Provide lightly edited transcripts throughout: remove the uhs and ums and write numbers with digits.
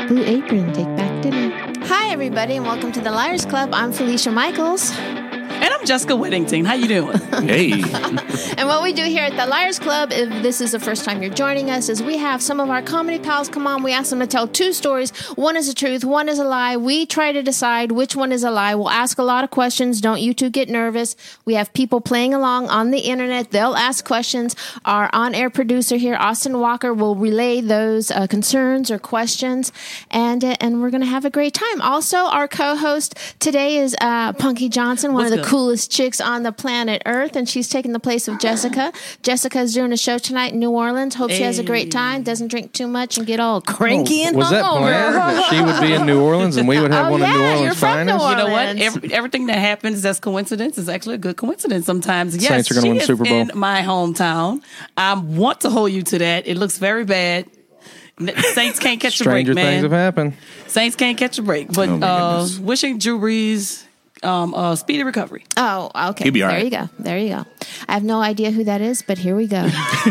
Blue Apron, take back dinner. Hi, everybody, and welcome to the Liars Club. I'm Felicia Michaels. And I'm Jessica Whittington. How you doing? Hey. And what we do here at the Liars Club, if this is the first time you're joining us, is we have some of our comedy pals come on. We ask them to tell two stories. One is the truth, one is a lie. We try to decide which one is a lie. We'll ask a lot of questions. Don't you two get nervous. We have people playing along on the internet. They'll ask questions. Our on-air producer here, Austin Walker, will relay those concerns or questions. And we're going to have a great time. Also, our co-host today is Punky Johnson, one of the coolest chicks on the planet Earth, and she's taking the place of Jessica. Jessica is doing a show tonight in New Orleans. Hope she has a great time, doesn't drink too much, and get all cranky and hungover. Was that planned that she would be in New Orleans and we would have one of New Orleans' finest? You know what? Everything that happens that's coincidence is actually a good coincidence sometimes. Yes, Saints are going to win the Super Bowl. In my hometown. I want to hold you to that. It looks very bad. Saints can't catch a break, man. Stranger things have happened. Saints can't catch a break. But wishing Drew Brees speedy recovery. Oh, okay. He'll be all right. There you go. I have no idea who that is, but here we go.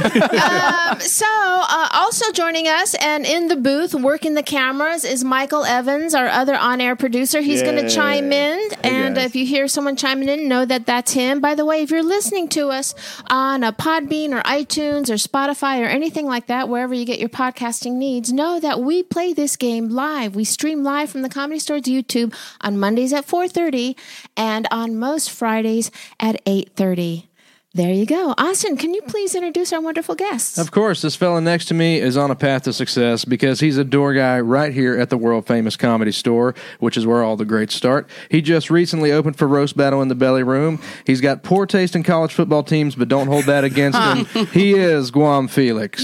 Also joining us and in the booth, working the cameras, is Michael Evans, our other on-air producer. He's going to chime in. And if you hear someone chiming in, know that that's him. By the way, if you're listening to us on a Podbean or iTunes or Spotify or anything like that, wherever you get your podcasting needs, know that we play this game live. We stream live from the Comedy Store's YouTube on Mondays at 4:30 and on most Fridays at 8:30. There you go. Austin, can you please introduce our wonderful guests? Of course, this fella next to me is on a path to success because he's a door guy right here at the world-famous Comedy Store, which is where all the greats start. He just recently opened for Roast Battle in the Belly Room. He's got poor taste in college football teams, but don't hold that against him. He is Guam Felix.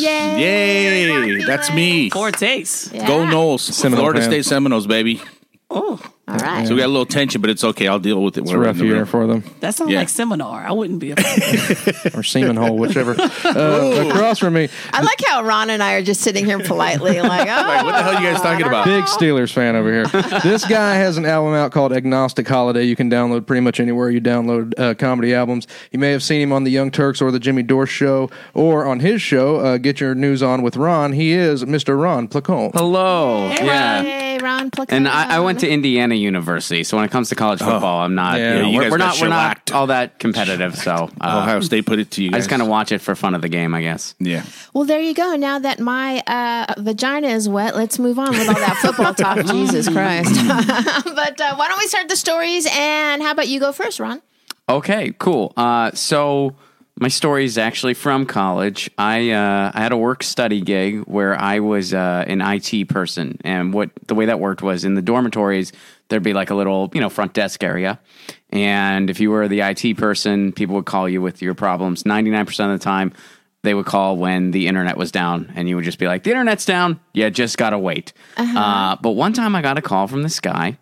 Yay. That's me. Poor taste. Yeah. Go Noles. Seminole Florida fan. State Seminoles, baby. Oh, All right. So we got a little tension, but it's okay. I'll deal with it. It's a rough year for them. that sounds like seminar. I wouldn't be Or semen hole, whichever. Across from me, I like how Ron and I are just sitting here politely like, oh. Like, what the hell are you guys talking about? big Steelers fan over here. This guy has an album out called Agnostic Holiday. You can download pretty much anywhere you download comedy albums. You may have seen him on the Young Turks or the Jimmy Dore Show, or on his show, Get Your News On with Ron. He is Mr. Ron Placon. Hello. Hey, Ron Placon. And I went to Indiana University, so when it comes to college football, I'm not. Yeah, you guys we're got not shellacked. all that competitive. So Ohio State put it to you I guys. just kind of watch it for fun of the game, I guess. Yeah. Well, there you go. Now that my vagina is wet, let's move on with all that football talk. Jesus Christ. But why don't we start the stories, and how about you go first, Ron? Okay, cool. So my story is actually from college. I had a work-study gig where I was an IT person, and the way that worked was in the dormitories, there'd be like a little, front desk area. And if you were the IT person, people would call you with your problems. 99% of the time, they would call when the internet was down, and you would just be like, the internet's down. You just got to wait. But one time I got a call from this guy,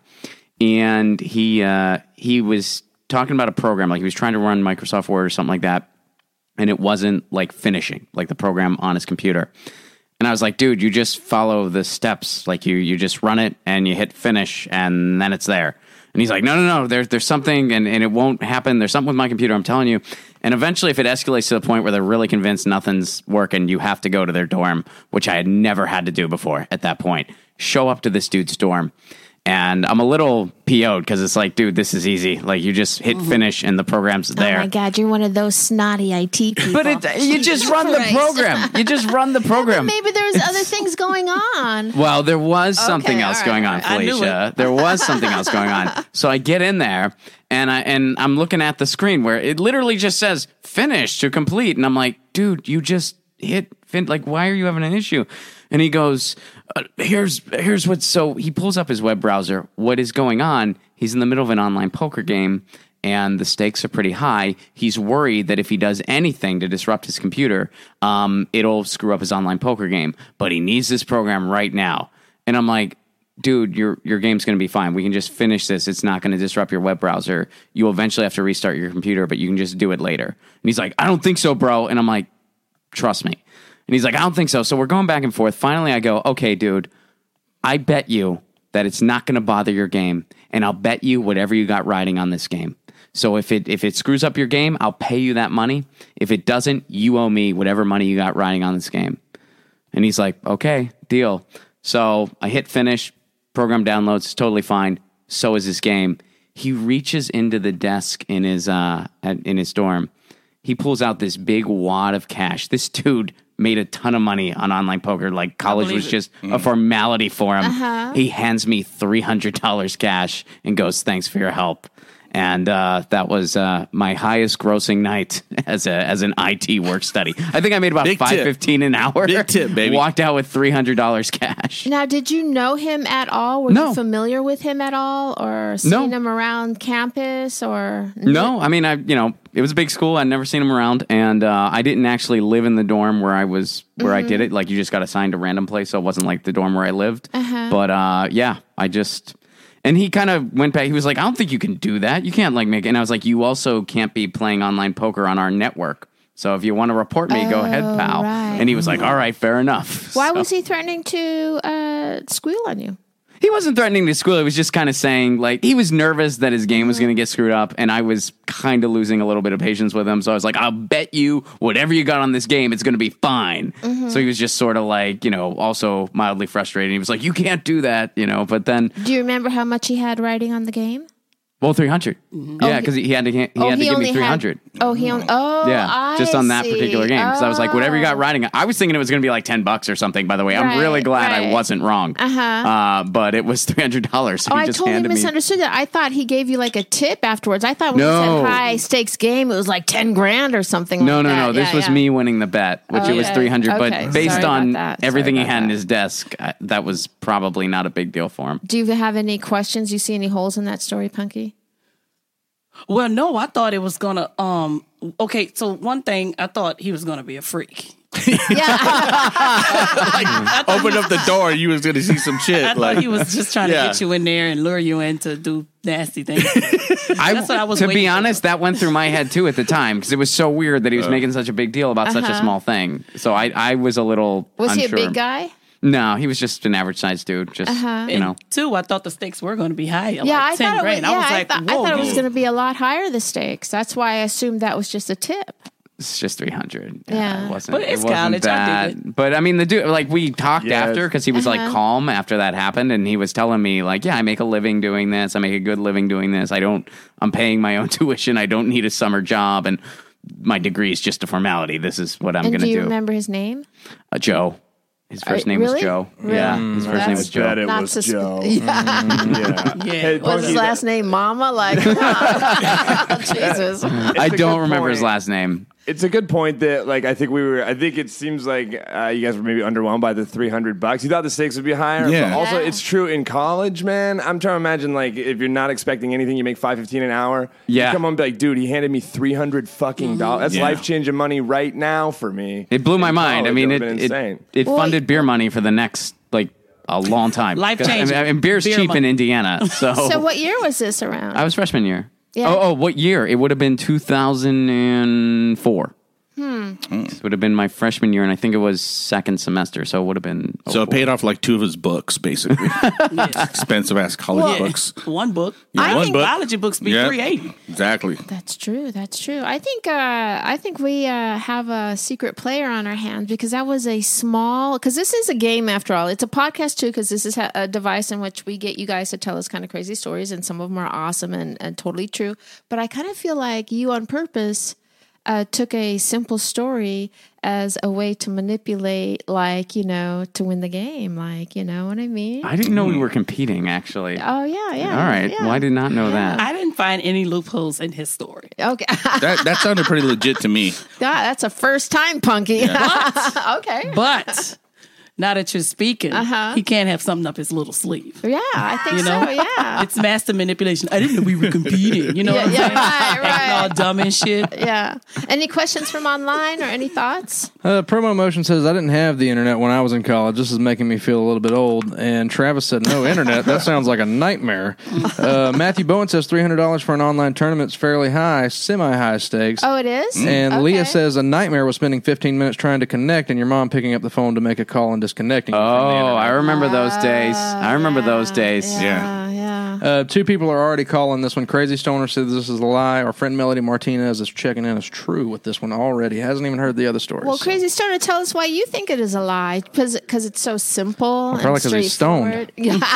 and he was talking about a program. Like he was trying to run Microsoft Word or something like that, and it wasn't like finishing, like the program on his computer. And I was like, dude, you just follow the steps. Like you just run it and you hit finish and then it's there. And he's like, no, there's something and it won't happen. There's something with my computer, I'm telling you. And eventually if it escalates to the point where they're really convinced nothing's working, you have to go to their dorm, which I had never had to do before at that point. Show up to this dude's dorm. And I'm a little PO'd because it's like, dude, this is easy. Like, you just hit finish and the program's there. Oh, my God, you're one of those snotty IT people. But you just run the program. You just run the program. Maybe there's other things going on. Well, there was something else going on, I knew Felicia. There was something else going on. So I get in there, and I'm looking at the screen where it literally just says, finish to complete. And I'm like, dude, you just hit like, why are you having an issue? And he goes, here's what's, so he pulls up his web browser. What is going on? He's in the middle of an online poker game and the stakes are pretty high. He's worried that if he does anything to disrupt his computer, it'll screw up his online poker game, but he needs this program right now. And I'm like, dude, your game's going to be fine. We can just finish this. It's not going to disrupt your web browser. You'll eventually have to restart your computer, but you can just do it later. And he's like, I don't think so, bro. And I'm like, trust me. And he's like, I don't think so. So we're going back and forth. Finally, I go, okay, dude, I bet you that it's not going to bother your game, and I'll bet you whatever you got riding on this game. So if it screws up your game, I'll pay you that money. If it doesn't, you owe me whatever money you got riding on this game. And he's like, okay, deal. So I hit finish, program downloads, totally fine. So is this game. He reaches into the desk in his dorm. He pulls out this big wad of cash. This dude made a ton of money on online poker. Like college was just a formality for him. He hands me $300 cash and goes, "Thanks for your help." And that was my highest grossing night as an IT work study. I think I made about $5.15 an hour. Big tip, baby. Walked out with $300 cash. Now, did you know him at all? Were you familiar with him at all, or seen him around campus? Or no, I mean, it was a big school. I'd never seen him around, and I didn't actually live in the dorm where I did it. Like, you just got assigned a random place, so it wasn't like the dorm where I lived. But I just. And he kind of went back. He was like, "I don't think you can do that. You can't make it." And I was like, "You also can't be playing online poker on our network. So if you want to report me, go ahead, pal." Right. And he was like, "All right, fair enough." Why was he threatening to squeal on you? He wasn't threatening to squeal. He was just kind of saying, like, he was nervous that his game was going to get screwed up. And I was kind of losing a little bit of patience with him. So I was like, "I'll bet you whatever you got on this game, it's going to be fine." So he was just sort of like, also mildly frustrated. He was like, "You can't do that," But then, Do you remember how much he had riding on the game? well, 300. Yeah, because he had to give me 300. Just on that particular game. Because I was like, whatever you got riding. I was thinking it was going to be like $10 or something, by the way. I'm really glad I wasn't wrong. But it was $300. So he I just totally handed me. misunderstood that. I thought he gave you like a tip afterwards. I thought when he said high stakes game, it was like 10 grand or something No. like that. This was me winning the bet, which it was 300. Okay. But based Sorry on about that. everything Sorry he had about in that. his desk, that was probably not a big deal for him. Do you have any questions? You see any holes in that story, Punky? Well, no, I thought it was gonna. Okay, so one thing, I thought he was gonna be a freak. Yeah. Open up the door, you was going to see some shit. I thought he was just trying to get you in there and lure you in to do nasty things. That's what I was. To waiting be for. honest, that went through my head too at the time because it was so weird that he was making such a big deal about such a small thing. So I was a little. Was unsure. he a big guy? No, he was just an average sized dude. Just And two, I thought the stakes were going to be high. Yeah, like I 10 thought it was. grand. Yeah, I was like, I thought it was whoa. going to be a lot higher, the stakes. That's why I assumed that was just a tip. It's just 300. Yeah. It wasn't, But it's it wasn't college, I that. dig But I mean, the dude, like, we talked Yeah, after because he was like calm after that happened, and he was telling me like, "Yeah, I make a living doing this. I make a good living doing this. I'm paying my own tuition. I don't need a summer job, and my degree is just a formality. This is what I'm And going to do you do." remember his name? Joe. His first name was really? Joe. Really? Yeah, his first name was Joe. Bet it Not was susp- Joe. Yeah. Yeah. Yeah. Hey, What's his Punky, last name? Mama? Like, come on. Jesus. I a don't good remember his point. last name. It's a good point that, like, I think it seems like you guys were maybe underwhelmed by the $300. You thought the stakes would be higher. Yeah. But also, Yeah. it's true in college, man. I'm trying to imagine, like, if you're not expecting anything, you make $5.15 an hour. Yeah. You come home and be like, dude, he handed me $300 fucking dollars. That's Yeah. life-changing money right now for me. It blew my In mind. I college, mean, it would've been insane. it funded beer money for the next, like, a long time. Life-changing. I mean, beer's Beer cheap in money. Indiana. So, So what year was this around? I was freshman year. Yeah. Oh, what year? It would have been 2004. It would have been my freshman year, and I think it was second semester, so it would have been. So it paid off like 2 of his books, basically. Expensive ass college books. One book. Yeah, I one think book. biology books be Yeah. $380. Exactly. That's true. That's true. I think we have a secret player on our hands because that was a small. Because this is a game after all. It's a podcast too. Because this is a device in which we get you guys to tell us kind of crazy stories, and some of them are awesome and totally true. But I kind of feel like you on purpose took a simple story as a way to manipulate, like, to win the game. Like, you know what I mean? I didn't know we were competing, actually. Oh yeah, yeah. All right. Yeah. Well, I did not know that. I didn't find any loopholes in his story. Okay. That sounded pretty legit to me. God, that's a first time, Punky. Okay. But now that you're speaking, he can't have something up his little sleeve. Yeah, I think You know? so. Yeah. It's master manipulation. I didn't know we were competing. You know what I'm Yeah, saying? right, Acting all right. dumb and shit. Yeah. Any questions from online or any thoughts? Promo Motion says, I didn't have the internet when I was in college. This is making me feel a little bit old. And Travis said, no internet. That sounds like a nightmare. Matthew Bowen says $300 for an online tournament's fairly high, semi-high stakes. Oh, it is? And Okay. Leah says a nightmare was spending 15 minutes trying to connect and your mom picking up the phone to make a call and disconnecting you from the Oh, internet. I remember those days. I remember those days. Yeah. Yeah. Two people are already calling this one. Crazy Stoner says this is a lie. Our friend Melody Martinez is checking in as true with this one already. Hasn't even heard the other stories. Well, Crazy Stoner, tell us why you think it is a lie. Because it's so simple and probably 'cause he's straightforward.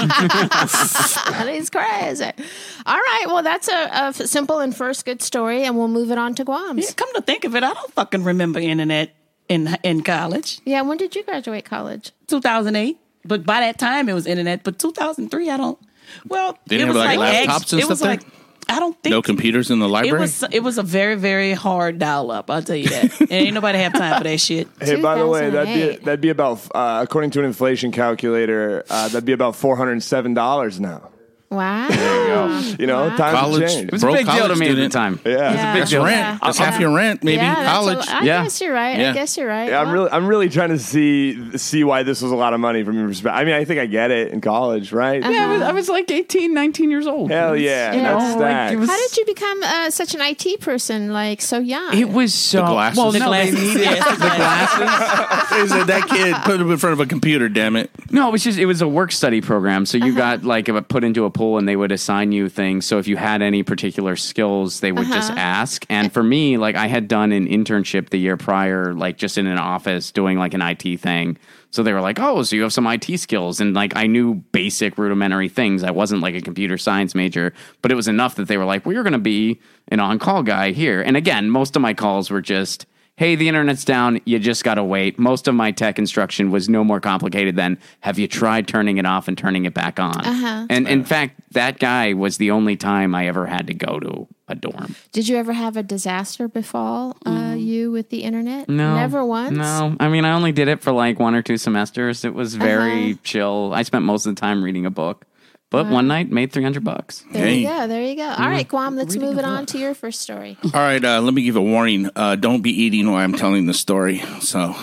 He's crazy. All right. Well, that's a simple and first good story, and we'll move it on to Guam's. Yeah, come to think of it, I don't fucking remember internet in college. Yeah, when did you graduate college? 2008. But by that time, it was internet. But 2003, I don't. Well, They didn't it was have, like, laptops and it was stuff like, I don't think No computers in the library? It was a very, very hard dial up. I'll tell you that. And ain't nobody have time for that shit. Hey, by the way, 2008. that'd be about according to an inflation calculator, that'd be about $407 now. Wow. You know, times have College. changed. It was a big deal to me at the student. time. Yeah. Yeah. That's rent. That's half your rent, maybe. College. I Yeah. guess you're right. Yeah. I guess you're right. Yeah, Well, I'm really trying to see why this was a lot of money from your perspective. I mean, I think I get it in college, right? Yeah, I was like 18, 19 years old. Hell yeah, You that's know, stacked. it was- How did you become such an IT person, like so young? It was so. The glasses. Well, The no, they glasses. needed Yes, the glasses. They said that kid put him in front of a computer, damn it. No, it was a work study program. So you got like put into a pool, and they would assign you things. So if you had any particular skills, they would just ask. And for me, like I had done an internship the year prior, like just in an office doing like an IT thing. So they were like, "Oh, so you have some IT skills," and like I knew basic rudimentary things. I wasn't like a computer science major, but it was enough that they were like, "Well, you're going to be an on-call guy here." And again, most of my calls were just, "Hey, the internet's down. You just got to wait." Most of my tech instruction was no more complicated than, "Have you tried turning it off and turning it back on?" And in fact, that guy was the only time I ever had to go to a dorm. Did you ever have a disaster befall you with the internet? No. Never once? No. I mean, I only did it for like 1 or 2 semesters. It was very chill. I spent most of the time reading a book. But one night, made $300. There you Hey. go. There you go. All right, Guam, let's move it on to your first story. All right, let me give a warning. Don't be eating while I'm telling the story. So,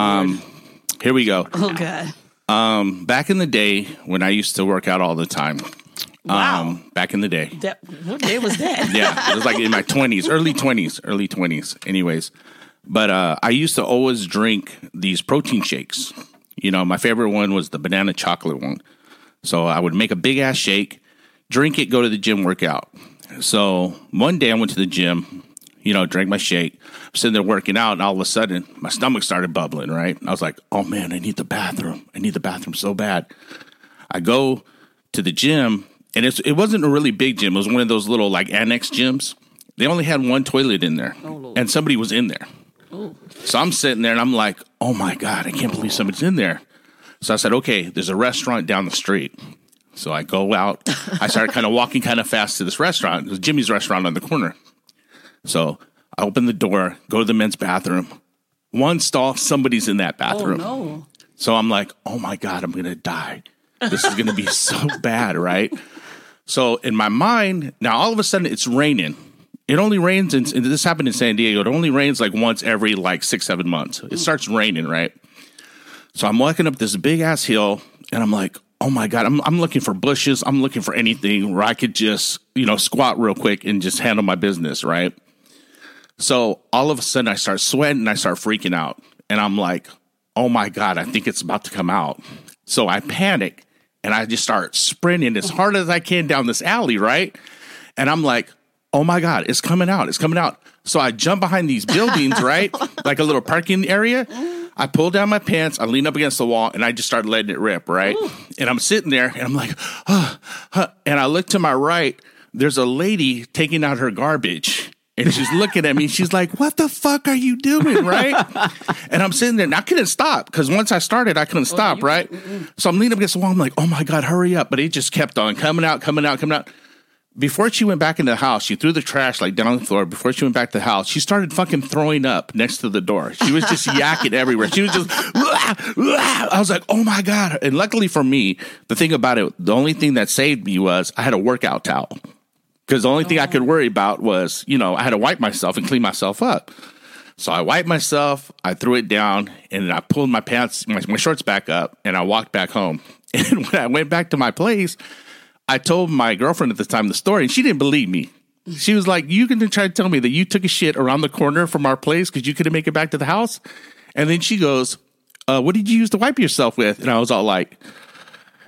here we go. Oh, God. Back in the day when I used to work out all the time. Wow. Back in the day. What day was that? Yeah, it was like in my 20s, early 20s. Anyways, but I used to always drink these protein shakes. You know, my favorite one was the banana chocolate one. So I would make a big ass shake, drink it, go to the gym, work out. So one day I went to the gym, you know, drank my shake, I'm sitting there working out, and all of a sudden my stomach started bubbling, right? I was like, oh man, I need the bathroom. I need the bathroom so bad. I go to the gym, and it wasn't a really big gym. It was one of those little like annex gyms. They only had one toilet in there, and somebody was in there. So I'm sitting there, and I'm like, oh my God, I can't believe somebody's in there. So I said, okay, there's a restaurant down the street. So I go out. I started kind of walking kind of fast to this restaurant. It was Jimmy's restaurant on the corner. So I open the door, go to the men's bathroom. One stall, somebody's in that bathroom. Oh, no. So I'm like, oh my God, I'm going to die. This is going to be so bad, right? So in my mind, now all of a sudden it's raining. It only rains, and this happened in San Diego. It only rains like once every like 6-7 months. It starts raining, right? So I'm walking up this big ass hill, and I'm like, oh my God, I'm looking for bushes. I'm looking for anything where I could just, you know, squat real quick and just handle my business, right? So all of a sudden I start sweating and I start freaking out. And I'm like, oh my God, I think it's about to come out. So I panic and I just start sprinting as hard as I can down this alley, right? And I'm like, oh my God, it's coming out. It's coming out. So I jump behind these buildings, right? Like a little parking area. I pull down my pants, I lean up against the wall, and I just start letting it rip, right? And I'm sitting there, and I'm like, and I look to my right, there's a lady taking out her garbage, and she's looking at me, she's like, what the fuck are you doing, right? And I'm sitting there, and I couldn't stop, because once I started, I couldn't stop, right? So I'm leaning up against the wall, I'm like, oh my God, hurry up. But it just kept on coming out. Before she went back into the house, she threw the trash like down on the floor. Before she went back to the house, she started fucking throwing up next to the door. She was just yakking everywhere. She was just, I was like, oh my God. And luckily for me, the thing about it, the only thing that saved me was I had a workout towel. Because the only thing I could worry about was, you know, I had to wipe myself and clean myself up. So I wiped myself, I threw it down, and I pulled my pants, my shorts back up, and I walked back home. And when I went back to my place, I told my girlfriend at the time the story, and she didn't believe me. She was like, you can try to tell me that you took a shit around the corner from our place because you couldn't make it back to the house? And then she goes, what did you use to wipe yourself with? And I was all like,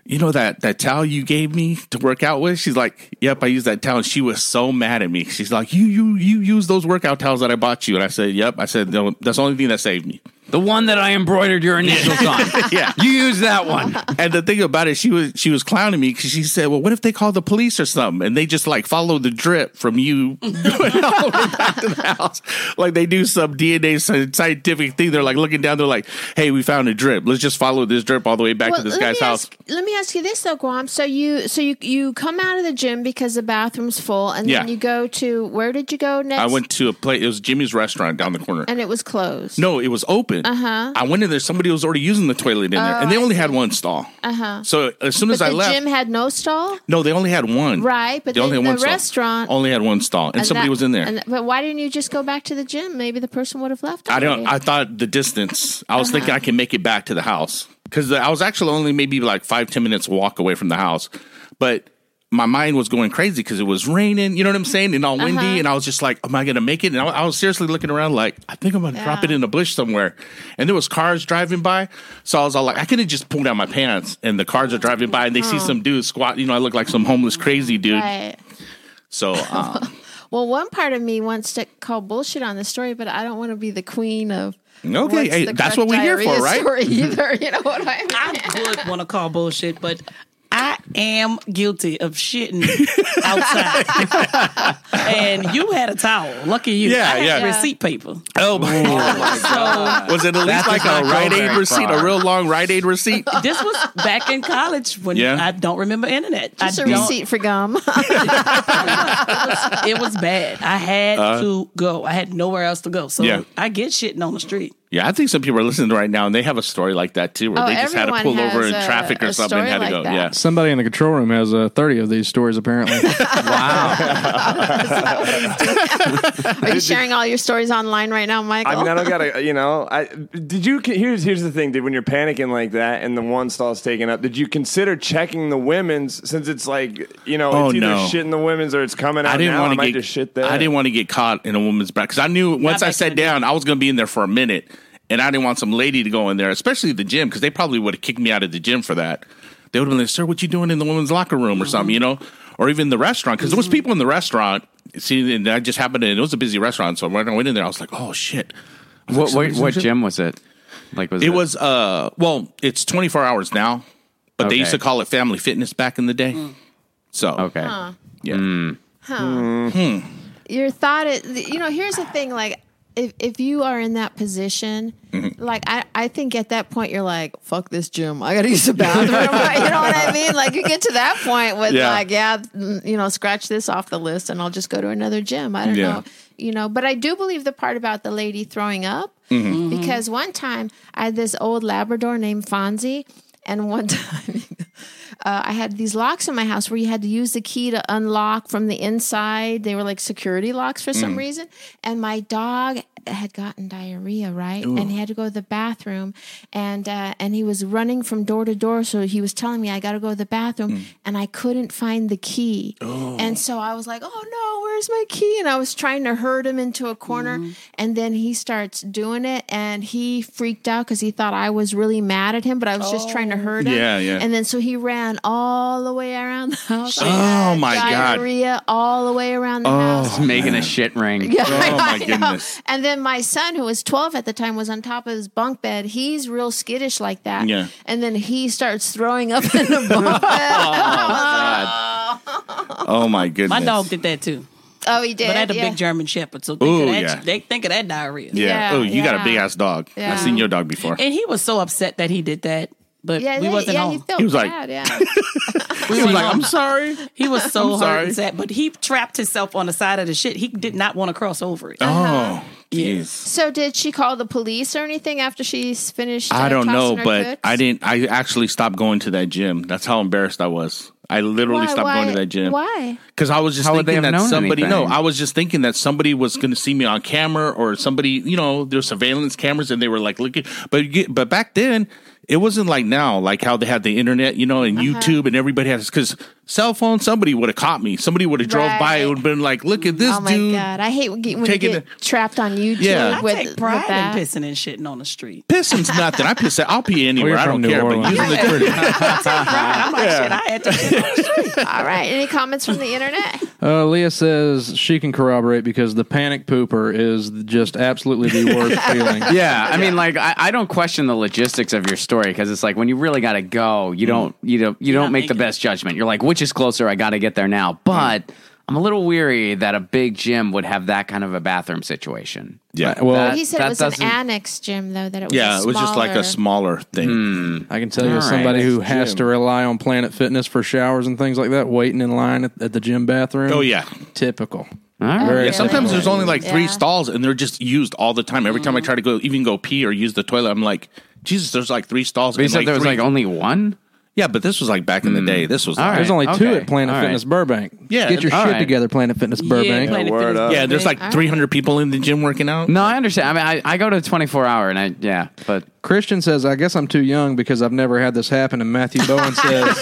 you know that towel you gave me to work out with? She's like, yep, I used that towel. And she was so mad at me. She's like, you use those workout towels that I bought you. And I said, yep. I said, no, that's the only thing that saved me. The one that I embroidered your initials on. Yeah. You use that one. And the thing about it, she was clowning me because she said, well, what if they call the police or something? And they just like follow the drip from you going all the way back to the house. Like they do some DNA scientific thing. They're like looking down. They're like, hey, we found a drip. Let's just follow this drip all the way back to this guy's house. Let me ask you this though, Guam. So you come out of the gym because the bathroom's full, and then you go to, where did you go next? I went to a place. It was Jimmy's restaurant down the corner. And it was closed. No, it was open. I went in there. Somebody was already using the toilet in there, and they only had one stall. So as soon as I left, the gym had no stall. No, they only had one. Right, but they only had the one stall. restaurant only had one stall, and somebody was in there. But why didn't you just go back to the gym? Maybe the person would have left. I thought the distance. I was thinking I can make it back to the house because I was actually only maybe like 5-10 minutes walk away from the house, but my mind was going crazy because it was raining, you know what I'm saying, and all windy, and I was just like, am I going to make it? And I was seriously looking around like, I think I'm going to drop it in a bush somewhere. And there was cars driving by, so I was all like, I could have just pulled down my pants, and the cars are driving by, and they see some dude squat, I look like some homeless crazy dude. Right. So, well, one part of me wants to call bullshit on the story, but I don't want to be the queen of. Okay, hey, that's what we're here for, right? Either, you know what I mean? I would want to call bullshit, but I am guilty of shitting outside. And you had a towel. Lucky you. Yeah, I had yeah. receipt paper. Oh my God. Was it at least like a Rite Aid receipt, a real long Rite Aid receipt? This was back in college when I don't remember internet. Just a receipt for gum. It was bad. I had to go. I had nowhere else to go. So I get shitting on the street. Yeah, I think some people are listening right now, and they have a story like that, too, where they just had to pull over in traffic or something and had to go. That. Yeah. Somebody in the control room has 30 of these stories, apparently. Wow. Are you sharing all your stories online right now, Michael? I mean, I don't gotta, did you, here's the thing, when you're panicking like that and the one stall's taken up, did you consider checking the women's, since it's like, it's either shit in the women's or it's coming out now, I might just shit there. I didn't want to get caught in a woman's back, because I knew once I sat down, I was going to be in there for a minute. And I didn't want some lady to go in there, especially the gym, because they probably would have kicked me out of the gym for that. They would have been like, sir, what you doing in the women's locker room or something, Or even the restaurant, because there was people in the restaurant. See, and I just happened to, it was a busy restaurant, so when I went in there, I was like, oh, shit. What gym was it? Like, was it? It was, it's 24 hours now, but they used to call it Family Fitness back in the day. So. Okay. Yeah. Your thought is, here's the thing, like, if you are in that position, like I think at that point you're like, fuck this gym, I gotta use the bathroom. You know what I mean? Like you get to that point with scratch this off the list and I'll just go to another gym. I don't know. But I do believe the part about the lady throwing up, because one time I had this old Labrador named Fonzie, and one time I had these locks in my house where you had to use the key to unlock from the inside. They were like security locks for some reason. And my dog had gotten diarrhea, right? Ooh. And he had to go to the bathroom. And he was running from door to door. So he was telling me, I got to go to the bathroom. And I couldn't find the key. Oh. And so I was like, oh no, where's my key? And I was trying to herd him into a corner. And then he starts doing it. And he freaked out because he thought I was really mad at him. But I was just trying to herd him. Yeah, yeah. And then so he ran all the way around the house. Oh my God. Diarrhea all the way around the house. Just making a shit ring. Yeah, oh my goodness. And then my son, who was 12 at the time, was on top of his bunk bed. He's real skittish like that. Yeah. And then he starts throwing up in the bunk bed. Oh my goodness. My dog did that too. Oh, he did. But I had a big German Shepherd, so they think of that diarrhea. Yeah. Oh, you got a big ass dog. Yeah. I've seen your dog before. And he was so upset that he did that, but we wasn't home. He was like, bad, he was like, I'm sorry. He was so hurt and sad, but he trapped himself on the side of the shit. He did not want to cross over it. Oh, yes. So did she call the police or anything after she's finished? I don't know, tossing her but goods? I didn't. I actually stopped going to that gym. That's how embarrassed I was. I literally stopped going to that gym. Why? Because I was just thinking that somebody. No, I was just thinking that somebody was going to see me on camera, or somebody. There's surveillance cameras, and they were like looking. But back then, it wasn't like now, like how they had the internet, and YouTube, and everybody has. Because cell phone, somebody would have caught me. Somebody would have drove by and would have been like, look at this dude. Oh, my God. I hate when you get trapped on YouTube. I take pride in pissing and shitting on the street. Pissing's nothing. I'll pee anywhere. I don't care. But using the toilet. I'm like, shit, I had to piss on the street. All right. Any comments from the internet? Leah says she can corroborate because the panic pooper is just absolutely the worst feeling. Yeah, I mean, like I don't question the logistics of your story because it's like when you really got to go, you don't make the best judgment. You're like, which is closer? I got to get there now. But I'm a little weary that a big gym would have that kind of a bathroom situation. Yeah, well, he said it was an annex gym though. That it was it was just like a smaller thing. I can tell you, as somebody who has to rely on Planet Fitness for showers and things like that, waiting in line at the gym bathroom. Oh yeah, typical. Yeah, sometimes there's only like 3 stalls and they're just used all the time. Every time I try to go pee or use the toilet, I'm like, Jesus, there's like 3 stalls. But you said there was like only 1? Yeah, but this was like back in the day. This was there's only 2 at Planet Fitness Burbank. Yeah, get your shit together, Planet Fitness Burbank. Yeah, there's like 300 people in the gym working out. No, I understand. I mean, I go to 24-hour and but Christian says, I guess I'm too young because I've never had this happen. And Matthew Bowen says,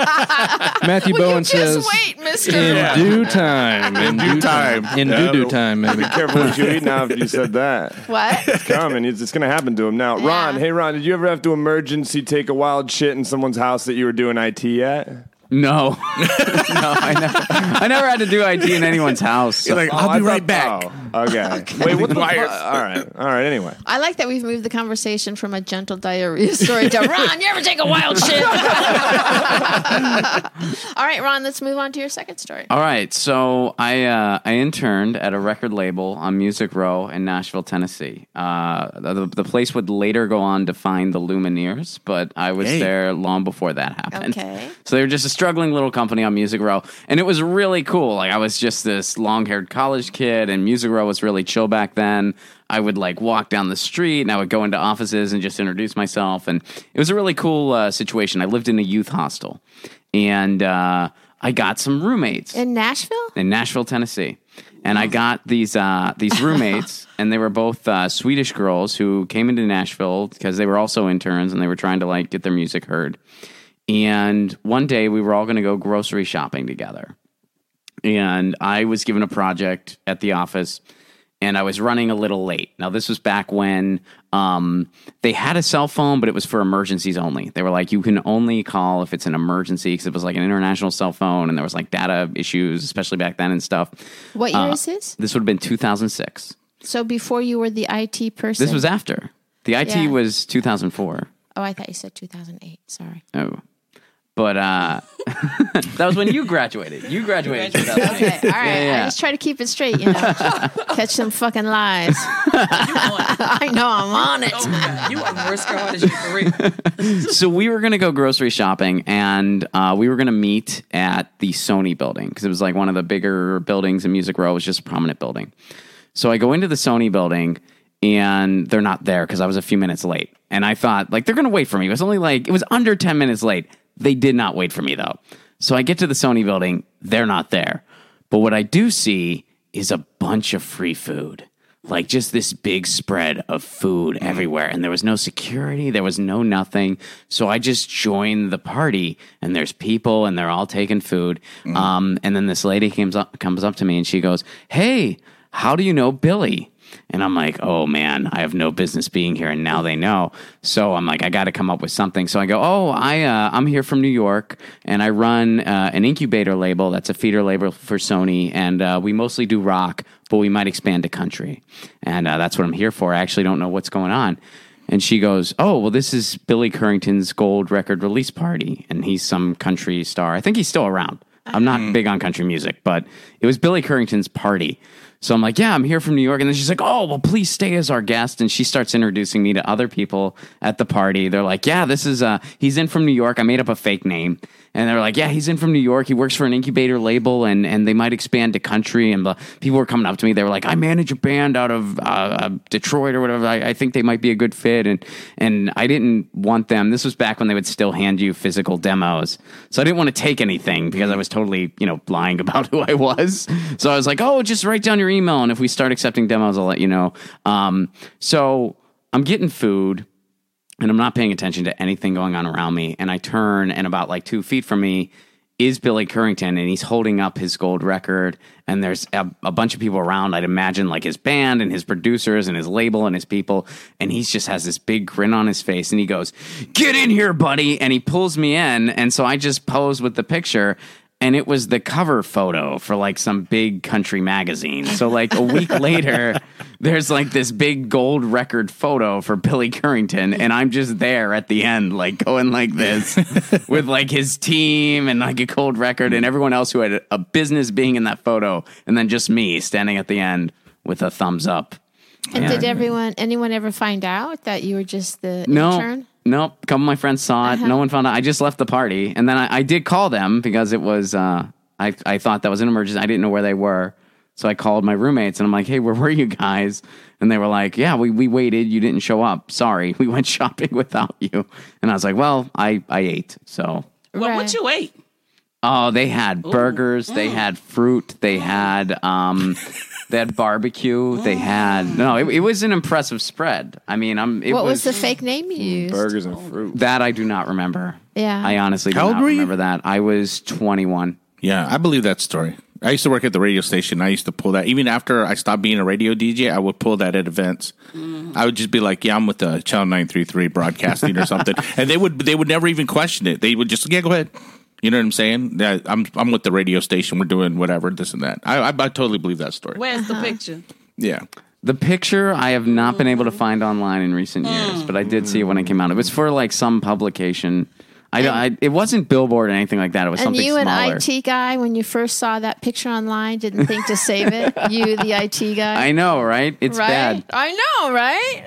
wait, mister. In due time. In due time. In due time, maybe. Be careful what you eat now if you said that. What? It's coming. It's going to happen to him now. Yeah. Ron, hey, Ron, did you ever have to emergency take a wild shit in someone's house that you were doing IT at? No. No, I never had to do IT in anyone's house. You're like, I'll be right back. Okay. Wait, what the fuck? All right, anyway. I like that we've moved the conversation from a gentle diarrhea story to, Ron, you ever take a wild shit? All right, Ron, let's move on to your second story. All right, so I interned at a record label on Music Row in Nashville, Tennessee. The place would later go on to find the Lumineers, but I was there long before that happened. Okay. So they were just a struggling little company on Music Row, and it was really cool. Like I was just this long-haired college kid, and Music Row was really chill back then. I would like walk down the street, and I would go into offices and just introduce myself, and it was a really cool situation. I lived in a youth hostel, and I got some roommates in Nashville, Tennessee. And I got these roommates, and they were both Swedish girls who came into Nashville because they were also interns, and they were trying to like get their music heard. And one day we were all going to go grocery shopping together. And I was given a project at the office, and I was running a little late. Now, this was back when they had a cell phone, but it was for emergencies only. They were like, you can only call if it's an emergency, because it was like an international cell phone, and there was like data issues, especially back then and stuff. What year is this? This would have been 2006. So before you were the IT person? This was after. The IT was 2004. Oh, I thought you said 2008. Sorry. Oh. But that was when you graduated. You graduated in 2008. Okay, all right. Yeah. I just try to keep it straight, catch some fucking lies. I know, I'm on it. Oh my God. You are the worst girl in your career. So we were going to go grocery shopping, and we were going to meet at the Sony building, because it was like one of the bigger buildings in Music Row. It was just a prominent building. So I go into the Sony building, and they're not there because I was a few minutes late. And I thought, like, they're going to wait for me. It was under 10 minutes late. They did not wait for me, though. So I get to the Sony building. They're not there. But what I do see is a bunch of free food. Like just this big spread of food everywhere. And there was no security. There was no nothing. So I just joined the party, and there's people, and they're all taking food. And then this lady comes up to me, and she goes, "Hey, how do you know Billy?" And I'm like, oh, man, I have no business being here, and now they know. So I'm like, I got to come up with something. So I go, I'm here from New York, and I run an incubator label that's a feeder label for Sony, and we mostly do rock, but we might expand to country. And that's what I'm here for. I actually don't know what's going on. And she goes, oh, well, this is Billy Currington's gold record release party, and he's some country star. I think he's still around. I'm not big on country music, but it was Billy Currington's party. So I'm like, yeah, I'm here from New York. And then she's like, oh, well, please stay as our guest. And she starts introducing me to other people at the party. They're like, yeah, this is, he's in from New York. I made up a fake name. And they're like, yeah, he's in from New York. He works for an incubator label, and they might expand to country. And people were coming up to me. They were like, I manage a band out of Detroit or whatever. I think they might be a good fit. And I didn't want them. This was back when they would still hand you physical demos. So I didn't want to take anything because I was totally, lying about who I was. So I was like, oh, just write down your email. And if we start accepting demos, I'll let you know. So I'm getting food, and I'm not paying attention to anything going on around me. And I turn, and about like 2 feet from me is Billy Currington, and he's holding up his gold record, and there's a bunch of people around. I'd imagine like his band and his producers and his label and his people, and he just has this big grin on his face, and he goes, "Get in here, buddy," and he pulls me in, and so I just posed with the picture. And it was the cover photo for like some big country magazine. So like a week later, there's like this big gold record photo for Billy Currington. And I'm just there at the end, like going like this with like his team and like a gold record and everyone else who had a business being in that photo. And then just me standing at the end with a thumbs up. And did anyone ever find out that you were just the intern? Nope. A couple of my friends saw it. No one found out. I just left the party. And then I did call them because it was, I thought that was an emergency. I didn't know where they were. So I called my roommates and I'm like, "Hey, where were you guys?" And they were like, "Yeah, we waited. You didn't show up. Sorry. We went shopping without you." And I was like, "Well, I ate." So. Well, what you ate? Oh, they had burgers. They had fruit. They had, they had barbecue. They had it was an impressive spread. I mean, what was the fake name you used? Burgers and fruit. That I do not remember. Yeah, I honestly do not remember that. I was 21. Yeah, I believe that story. I used to work at the radio station. I used to pull that. Even after I stopped being a radio DJ, I would pull that at events. I would just be like, "Yeah, I'm with the Channel 933 broadcasting or something," and they would never even question it. They would just, "Yeah, go ahead." You know what I'm saying? I'm with the radio station. We're doing whatever, this and that. I totally believe that story. Where's the picture? Yeah. The picture I have not been able to find online in recent years, but I did see it when it came out. It was for like some publication. It wasn't Billboard or anything like that. It was something smaller. And you, an IT guy, when you first saw that picture online, didn't think to save it? You, the IT guy? I know, right? It's right? bad. I know, right?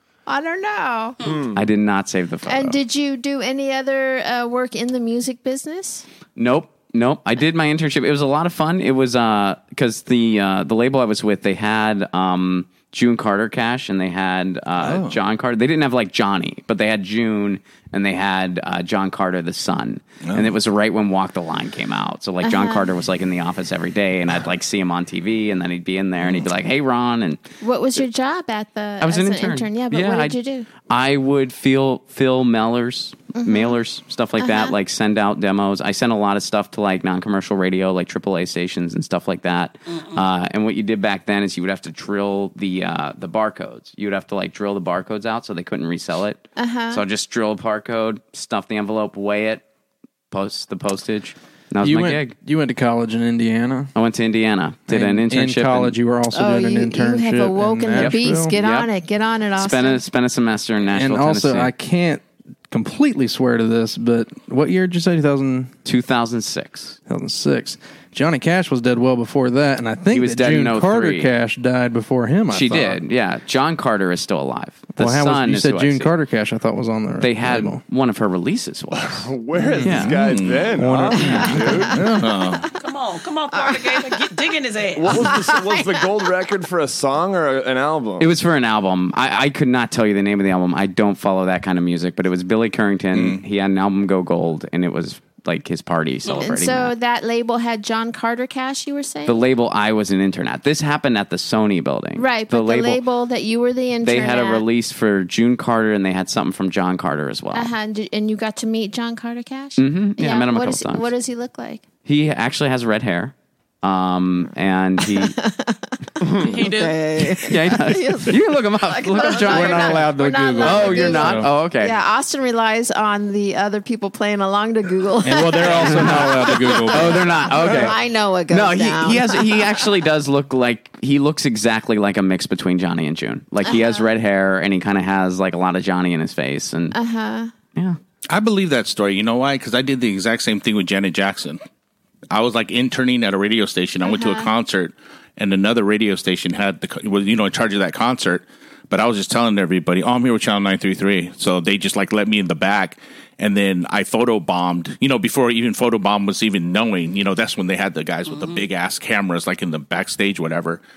I don't know. I did not save the photo. And did you do any other work in the music business? Nope. I did my internship. It was a lot of fun. It was because the label I was with, they had June Carter Cash and they had John Carter. They didn't have like Johnny, but they had June and they had John Carter the son. And it was right when Walk the Line came out. So like John Carter was like in the office every day and I'd like see him on TV and then he'd be in there and he'd be like, "Hey, Ron." And what was your job at the? I was an intern. Yeah, but what did you do? I would fill mailers, stuff like that, like send out demos. I sent a lot of stuff to like non-commercial radio, like AAA stations and stuff like that. And what you did back then is you would have to drill the barcodes. You would have to like drill the barcodes out so they couldn't resell it. So I'd just drill a barcode, stuff the envelope, weigh it, post the postage. That was my gig. You went to college in Indiana? I went to Indiana. Did an internship. In college, you were also doing an internship. You have awoken the beast. Get on it. Get on it, Austin. Spent a semester in Nashville, and also, Tennessee. I can't completely swear to this, but what year did you say? 2006. 2006. Johnny Cash was dead well before that, and I think he was dead June in Carter 03. Cash died before him. She did, yeah. John Carter is still alive. The son you is said who June Carter Cash, I thought was on there. They had one of her releases was. Where has this guy been? Come on, Florida Gator, get digging his ass. What was the gold record for a song or an album? It was for an album. I could not tell you the name of the album. I don't follow that kind of music, but it was Billy Currington. He had an album go gold, and it was like his party celebrating. And so that label had John Carter Cash, you were saying? The label I was an intern at. This happened at the Sony building. Right, but the label that you were the intern they had at, a release for June Carter, and they had something from John Carter as well. And you got to meet John Carter Cash? Mm-hmm. Yeah, I met him a couple times. What does he look like? He actually has red hair. And he did. Yeah, he does. You can look him up. Look up John. We're not allowed to Google. Oh, you're not? Oh, okay. Yeah, Austin relies on the other people playing along to Google. And they're also not allowed to Google. Oh, they're not. Okay. I know what goes down. He actually does look like, he looks exactly like a mix between Johnny and June. Like he has red hair and he kind of has like a lot of Johnny in his face. And yeah. I believe that story. You know why? Because I did the exact same thing with Janet Jackson. I was like interning at a radio station. I went to a concert, and another radio station was in charge of that concert. But I was just telling everybody, "Oh, I'm here with Channel 933." So they just like let me in the back, and then I photobombed. Before even photobomb was even knowing. That's when they had the guys with the big ass cameras, like in the backstage, whatever.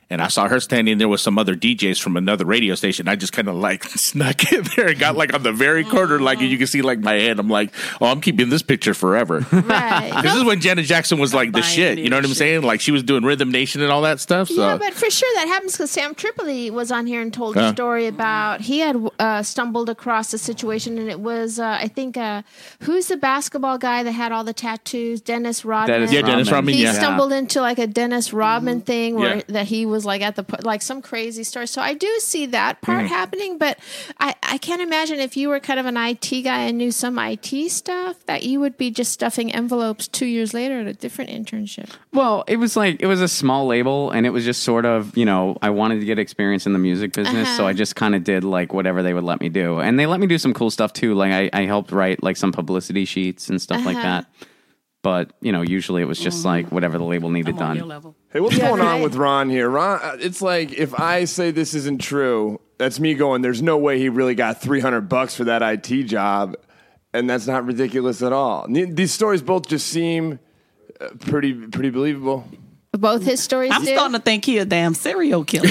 And I saw her standing there with some other DJs from another radio station. I just kind of like snuck in there and got like on the very corner, like you can see like my head. I'm like, oh, I'm keeping this picture forever. Right. This is when Janet Jackson was like the shit. You know what I'm saying? Like she was doing Rhythm Nation and all that stuff. So. Yeah, but for sure that happens because Sam Tripoli was on here and told a story about he had stumbled across a situation, and it was I think who's the basketball guy that had all the tattoos? Dennis Rodman. Dennis Rodman. He stumbled into like a Dennis Rodman thing where that he was like at the like some crazy story. So I do see that part happening, but I can't imagine if you were kind of an IT guy and knew some IT stuff that you would be just stuffing envelopes 2 years later at a different internship. Well, it was a small label, and it was just sort of, I wanted to get experience in the music business, so I just kind of did like whatever they would let me do. And they let me do some cool stuff too. Like I helped write like some publicity sheets and stuff like that. But, usually it was just like whatever the label needed done. Hey, what's going on with Ron here? Ron, it's like if I say this isn't true, that's me going, there's no way he really got $300 for that IT job. And that's not ridiculous at all. These stories both just seem pretty believable. Both his stories I'm starting to think he a damn serial killer.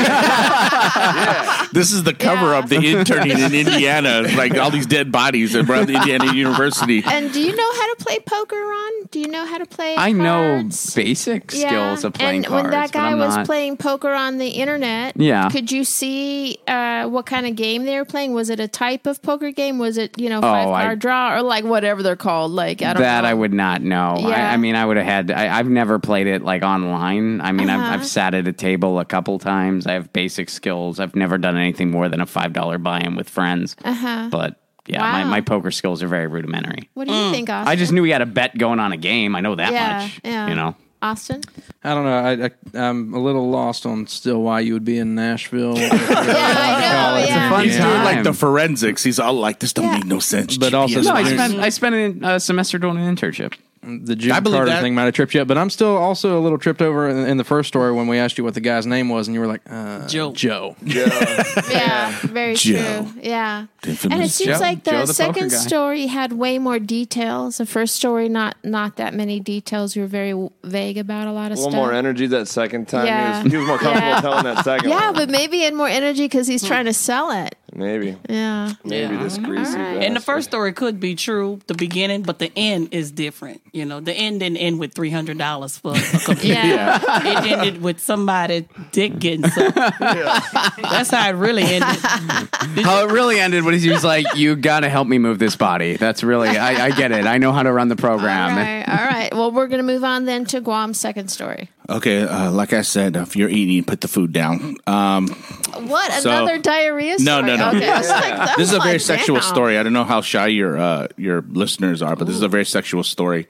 This is the cover of the interning in Indiana, like all these dead bodies around Indiana University. And do you know how to play poker, Ron? Do you know how to play I know cards? basic skills of playing cards. And when that guy was not... playing poker on the internet, could you see what kind of game they were playing? Was it a type of poker game? Was it, 5-card draw or like whatever they're called? Like I don't know. I would not know. Yeah. I mean, I would have had. I've never played it like online. I mean, I've sat at a table a couple times. I have basic skills. I've never done anything more than a $5 buy-in with friends. But yeah, my poker skills are very rudimentary. What do you think, Austin? I just knew we had a bet going on a game. I know that much. Yeah. Austin? I don't know. I'm a little lost on still why you would be in Nashville. I know. He's doing like the forensics. He's all like, this don't make no sense. But also, I spent a semester doing an internship. The Jim Carter thing might have tripped you up, but I'm still also a little tripped over in the first story when we asked you what the guy's name was, and you were like, Joe. Yeah, very true. Yeah. And it seems like the second story had way more details. The first story, not that many details. You were very vague about a lot of stuff. A little more energy that second time. Yeah. He was more comfortable telling that second one. Yeah, but maybe he had more energy because he's trying to sell it. Maybe. Yeah. Maybe this greasy bastard. And the first story could be true, the beginning, but the end is different. The end didn't end with $300 for a computer. It ended with somebody dick getting sucked. That's how it really ended. How it really ended was he was like, you got to help me move this body. That's really, I get it. I know how to run the program. All right. Well, we're going to move on then to Guam's second story. Okay, like I said, if you're eating, put the food down. What? Another diarrhea story? No. Okay. This is a very sexual story. I don't know how shy your listeners are, but this is a very sexual story.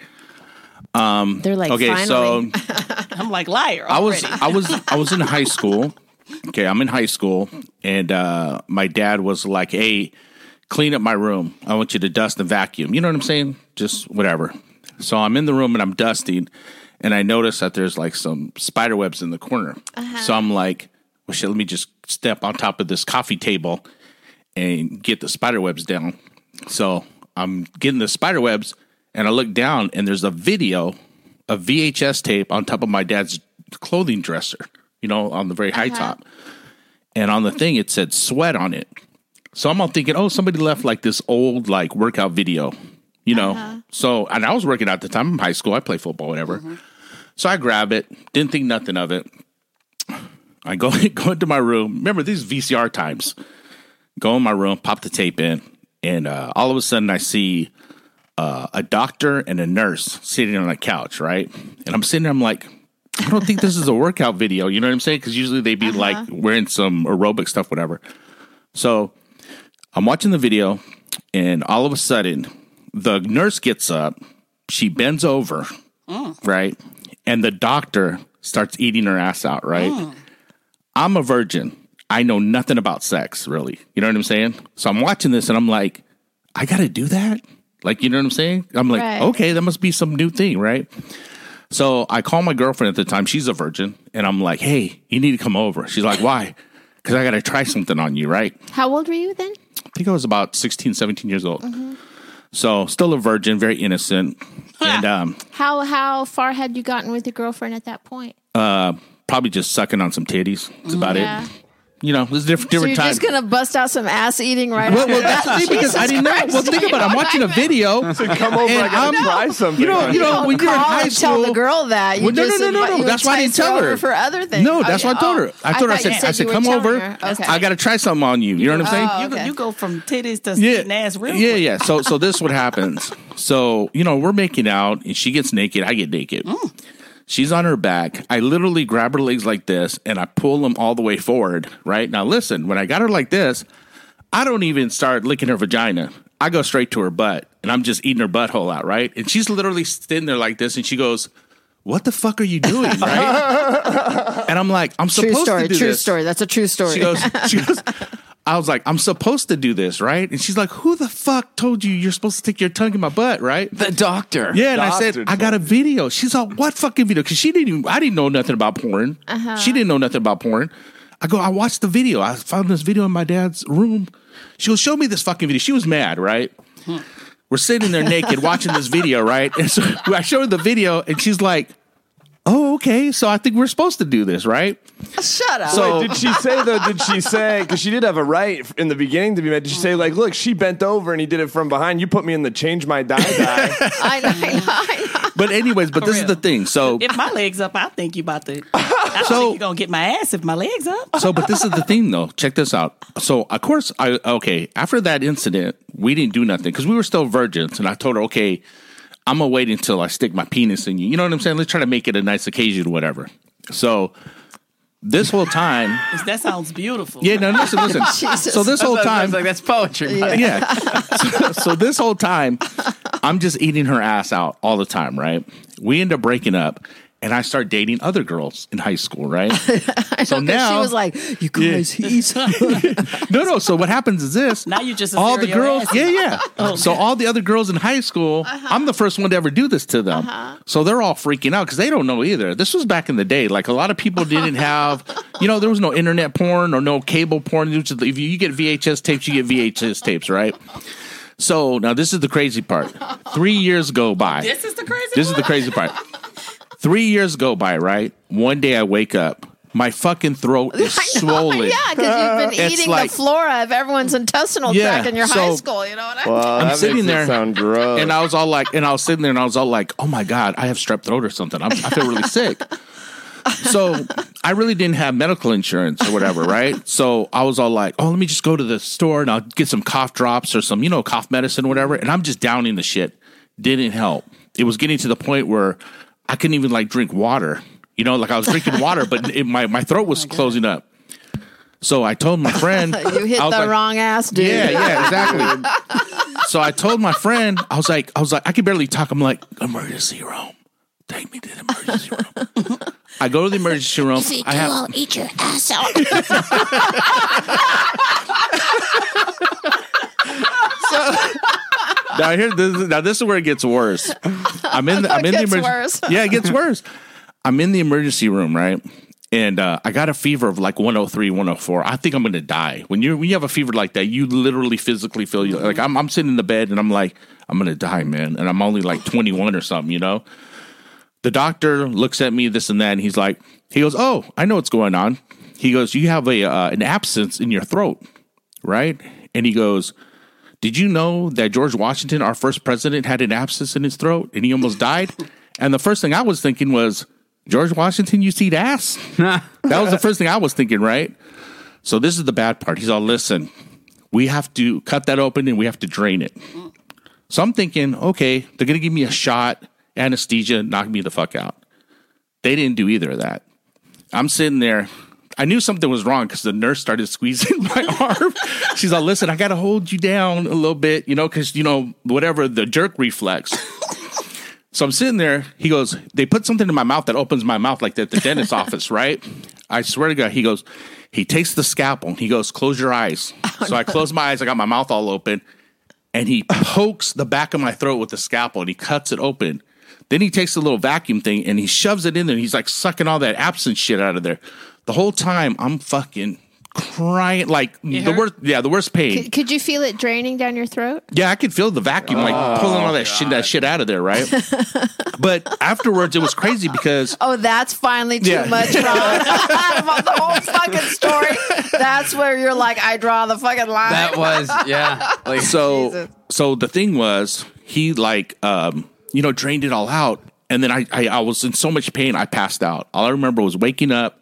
They're like, okay, finally. So I'm like, liar already. I was in high school. Okay, I'm in high school, and my dad was like, hey, clean up my room. I want you to dust and vacuum. You know what I'm saying? Just whatever. So I'm in the room, and I'm dusting, and I notice that there's like some spider webs in the corner. So I'm like, well, shit, let me just step on top of this coffee table and get the spider webs down. So I'm getting the spider webs, and I look down, and there's a video of VHS tape on top of my dad's clothing dresser, on the very high top. And on the thing, it said sweat on it. So I'm all thinking, oh, somebody left like this old like workout video, So, and I was working out at the time. I'm in high school. I play football, whatever. So I grab it. Didn't think nothing of it. I go into my room. Remember these VCR times. Go in my room, pop the tape in, and all of a sudden I see a doctor and a nurse sitting on a couch, right? And I'm sitting there, I'm like, I don't think this is a workout video. You know what I'm saying? Because usually they'd be like wearing some aerobic stuff, whatever. So I'm watching the video, and all of a sudden the nurse gets up. She bends over, right? And the doctor starts eating her ass out, right? I'm a virgin. I know nothing about sex, really. You know what I'm saying? So I'm watching this, and I'm like, I got to do that? Like, you know what I'm saying? I'm like, okay, that must be some new thing, right? So I call my girlfriend at the time. She's a virgin. And I'm like, hey, you need to come over. She's like, why? Because I got to try something on you, right? How old were you then? I think I was about 16, 17 years old. So still a virgin, very innocent. And how far had you gotten with your girlfriend at that point? probably just sucking on some titties. That's about it. You know, it was different so you're time. just gonna bust out some ass eating right well, after that's that? because I didn't know. Well, think about it. I'm watching a video. So come over, I gotta try something. You know, when you're in high school, tell the girl that. You no. That's why I didn't tell her for other things. No, that's what I told her. I told her, I said, come over. Okay. I got to try something on you. You know what I'm saying? You go from titties to eating ass real quick. Yeah. So this is what happens. So, you know, we're making out and she gets naked. I get naked. She's on her back. I literally grab her legs like this and I pull them all the way forward, right? Now, listen, when I got her like this, I don't even start licking her vagina. I go straight to her butt and I'm just eating her butthole out, right? And she's literally sitting there like this and she goes, what the fuck are you doing, right? And I'm like, I'm supposed to do this. True story. That's a true story. She goes, I was like, I'm supposed to do this, right? And she's like, who the fuck told you you're supposed to stick your tongue in my butt, right? The doctor. Yeah, and I said, I got a video. She's like, what fucking video? Because I didn't know nothing about porn. She didn't know nothing about porn. I go, I watched the video. I found this video in my dad's room. She goes, show me this fucking video. She was mad, right? We're sitting there naked watching this video, right? And so I show her the video, and she's like, oh, okay. So I think we're supposed to do this, right? Shut up. So did she say, because she did have a right in the beginning to be mad, did she say, like, look, she bent over and he did it from behind. You put me in the change my die. I know. But anyways, this is the thing. So if my leg's up, I think you about to. I don't think you're gonna get my ass if my leg's up. But this is the thing, though. Check this out. So of course, after that incident, we didn't do nothing because we were still virgins, and I told her, okay, I'm gonna wait until I stick my penis in you. You know what I'm saying? Let's try to make it a nice occasion, or whatever. So this whole time, that sounds beautiful. Yeah, no, listen. So this whole time, like that's poetry. Yeah. So this whole time, I'm just eating her ass out all the time, right? We end up breaking up. And I start dating other girls in high school, right? So now she was like, "You guys, he's no." So what happens is this: now you just all the girls, yeah. Oh, so all the other girls in high school, I'm the first one to ever do this to them. So they're all freaking out because they don't know either. This was back in the day; like a lot of people didn't have, there was no internet porn or no cable porn. If you get VHS tapes, you get VHS tapes, right? So now this is the crazy part. 3 years go by. This is the crazy part. 3 years go by, right? One day I wake up. My fucking throat is swollen. Yeah, because you've been eating the flora of everyone's intestinal tract in your high school. You know what I mean? Well, I'm sitting there, sound gross. and I was sitting there, and I was all like, "Oh my god, I have strep throat or something. I feel really sick." So I really didn't have medical insurance or whatever, right? So I was all like, "Oh, let me just go to the store and I'll get some cough drops or some, cough medicine or whatever." And I'm just downing the shit. Didn't help. It was getting to the point where I couldn't even drink water. Like I was drinking water, but my throat was closing up. So I told my friend, you hit the wrong ass, dude. Yeah, exactly. So I told my friend, I was like, I could barely talk. I'm like, emergency room. Take me to the emergency room. I go to the emergency room. I'll eat your ass out. Now this is where it gets worse. I'm in the emergency. Yeah, it gets worse. I'm in the emergency room, right? And I got a fever of 103, 104. I think I'm going to die. When you have a fever like that, you literally physically feel like I'm sitting in the bed and I'm like, I'm going to die, man. And I'm only 21 or something, The doctor looks at me, this and that, and he goes, oh, I know what's going on. He goes, you have an abscess in your throat, right? And he goes, did you know that George Washington, our first president, had an abscess in his throat and he almost died? And the first thing I was thinking was, George Washington used to eat ass? That was the first thing I was thinking, right? So this is the bad part. He's all, listen, we have to cut that open and we have to drain it. So I'm thinking, okay, they're going to give me a shot, anesthesia, knock me the fuck out. They didn't do either of that. I'm sitting there. I knew something was wrong because the nurse started squeezing my arm. She's like, listen, I got to hold you down a little bit, because, whatever, the jerk reflex. So I'm sitting there. He goes, they put something in my mouth that opens my mouth like that at the dentist's office, right? I swear to God, he takes the scalpel. He goes, close your eyes. So I close my eyes. I got my mouth all open. And he pokes the back of my throat with the scalpel and he cuts it open. Then he takes a little vacuum thing and he shoves it in there. And he's sucking all that absent shit out of there. The whole time I'm fucking crying, like the worst. Yeah, the worst pain. Could you feel it draining down your throat? Yeah, I could feel the vacuum, like pulling all that shit out of there, right? But afterwards, it was crazy because that's finally too much, Ron. The whole fucking story. That's where you're like, I draw the fucking line. That was like so. So the thing was, he drained it all out, and then I was in so much pain, I passed out. All I remember was waking up,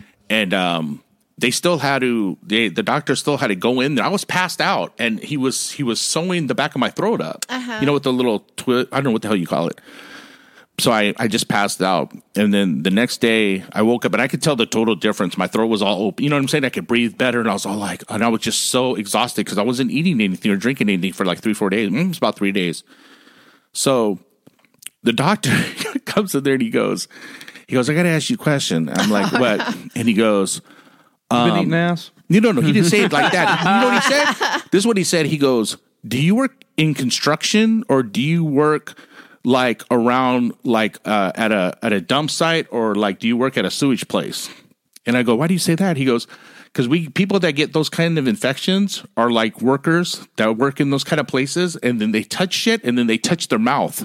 and they still had to. The doctor still had to go in there. I was passed out, and he was sewing the back of my throat up. With the little I don't know what the hell you call it. So I just passed out, and then the next day I woke up and I could tell the total difference. My throat was all open. You know what I'm saying? I could breathe better, and I was all like, and I was just so exhausted because I wasn't eating anything or drinking anything for like 3-4 days. It was about 3 days. So the doctor comes in there and he goes, I got to ask you a question. I'm like, what? And he goes, been eating ass? No, he didn't say it like that. You know what he said? This is what he said. He goes, do you work in construction or do you work like around like at a dump site, or like do you work at a sewage place? And I go, why do you say that? He goes, because people that get those kind of infections are like workers that work in those kind of places, and then they touch shit and then they touch their mouth.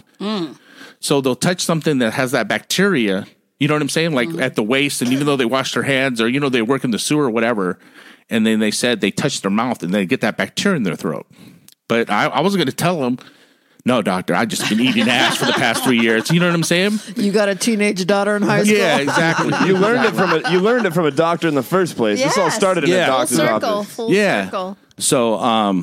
So they'll touch something that has that bacteria. You know what I'm saying? Like at the waste, and even though they wash their hands or, they work in the sewer or whatever, and then they said they touch their mouth and they get that bacteria in their throat. But I wasn't going to tell them, no, doctor, I've just been eating ass for the past 3 years. You know what I'm saying? You got a teenage daughter in high school? Yeah, exactly. You learned it from a doctor in the first place. Yes. This all started in a doctor's office. Full circle. So,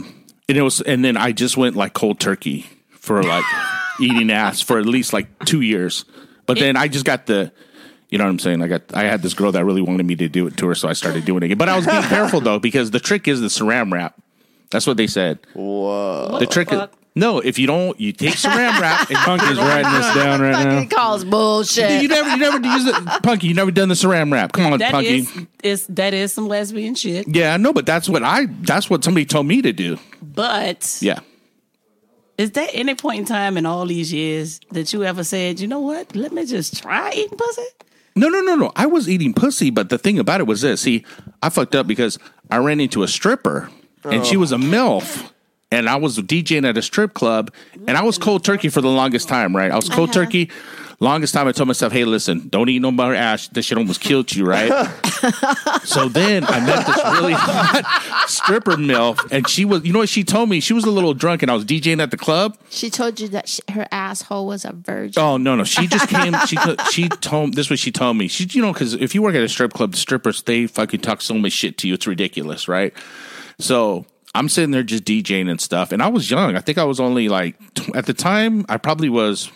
and then I just went like cold turkey for like eating ass for at least like 2 years. But then I just got you know what I'm saying? I had this girl that really wanted me to do it to her, so I started doing it. But I was being careful though, because the trick is the Saran wrap. That's what they said. Whoa. The trick is, no, if you don't, you take Saran wrap and Punky's writing this down right now. He calls bullshit. You never use it, Punky. You never done the Saran wrap. Come on, Punky. That is some lesbian shit. Yeah, no, but that's what somebody told me to do. But yeah. Is there any point in time in all these years that you ever said, you know what, let me just try eating pussy? No. I was eating pussy, but the thing about it was this. See, I fucked up because I ran into a stripper, and she was a MILF, and I was DJing at a strip club, and I was cold turkey for the longest time, right? I was cold turkey. Longest time I told myself, hey, listen, don't eat no more ass. This shit almost killed you, right? So then I met this really hot stripper MILF, and she was, you know what she told me? She was a little drunk, and I was DJing at the club. She told you that her asshole was a virgin. Oh, no. She just came, she told, this is what she told me. She, because if you work at a strip club, the strippers, they fucking talk so much shit to you. It's ridiculous, right? So I'm sitting there just DJing and stuff, and I was young. I think I was only like, at the time, I probably was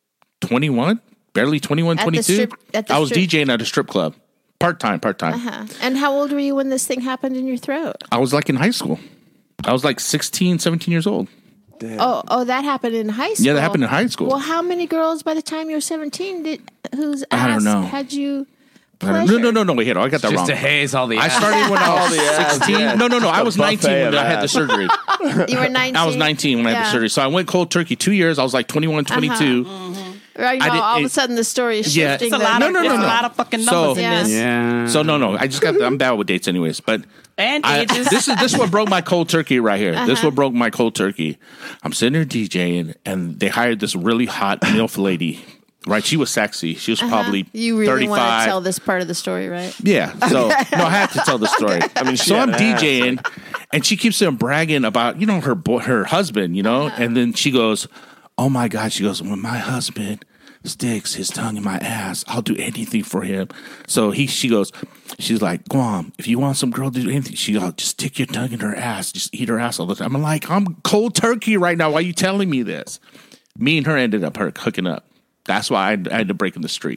21, barely 21, 22. I was DJing at a strip club, part-time. And how old were you when this thing happened in your throat? I was like in high school. I was like 16, 17 years old. Damn. Oh, that happened in high school? Yeah, that happened in high school. Well, how many girls by the time you were 17 whose I don't ass know. had you pleasure? No, wait, I got that wrong. Just to haze all the I ass. started when I was 16. Yeah. No, I was 19 when I had the surgery. You were 19? I was 19 when I had the surgery. So I went cold turkey 2 years. I was like 21, 22. Right, all of a sudden the story is shifting. It's a lot of a lot of fucking numbers in this. Yeah. So no. I just I'm bad with dates anyways. But ages. This is what broke my cold turkey right here. This is what broke my cold turkey. I'm sitting there DJing, and they hired this really hot MILF lady. Right, she was sexy. She was probably You really 35. want to tell this part of the story, right? Yeah. So no, I have to tell the story. I mean, so I'm DJing, and she keeps on bragging about her husband, and then she goes, "Oh my God," she goes, "When my husband sticks his tongue in my ass, I'll do anything for him." So she's like, "Guam, if you want some girl to do anything, just stick your tongue in her ass, just eat her ass all the time." I'm like, I'm cold turkey right now. Why are you telling me this? Me and her ended up hooking up. That's why I had to break in the street.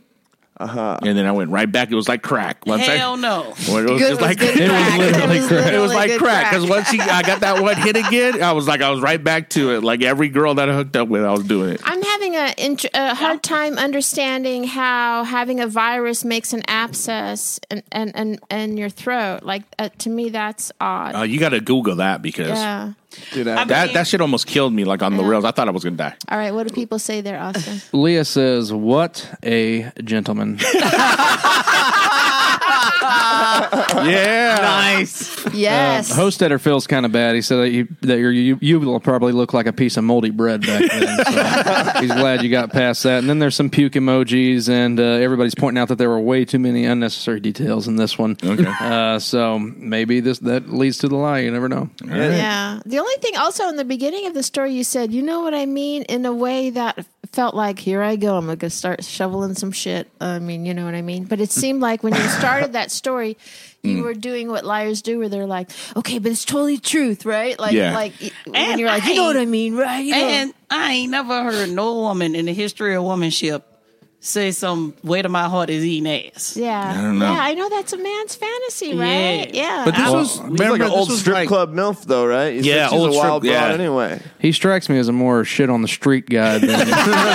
And then I went right back. It was like crack. Hell no. It was just like it was literally crack. It was like crack because once I got that one hit again, I was right back to it. Like every girl that I hooked up with, I was doing it. I'm having a hard time understanding how having a virus makes an abscess in your throat. Like to me, that's odd. You got to Google that because that shit almost killed me. Like on the rails, I thought I was gonna die. All right, what do people say there, Austin? Leah says, "What a gentleman." Yeah. Nice. Yes. Hostetter feels kind of bad. He said that you will probably look like a piece of moldy bread back then. So he's glad you got past that. And then there's some puke emojis, and everybody's pointing out that there were way too many unnecessary details in this one. Okay. So maybe that leads to the lie. You never know. Yeah. The only thing also in the beginning of the story, you said, you know what I mean, in a way that felt like, here I go, I'm going to start shoveling some shit. I mean, you know what I mean? But it seemed like when you started that story, you were doing what liars do, where they're like, okay, but it's totally truth, right? Like, when you're like, you know what I mean, right? You know? And I ain't never heard no woman in the history of womanship say some way to my heart is eating ass. Yeah. I don't know. Yeah, I know that's a man's fantasy, right? Yeah. But this was he's like an old strip club MILF, though, right? She's old a wild strip, broad anyway. He strikes me as a more shit on the street guy than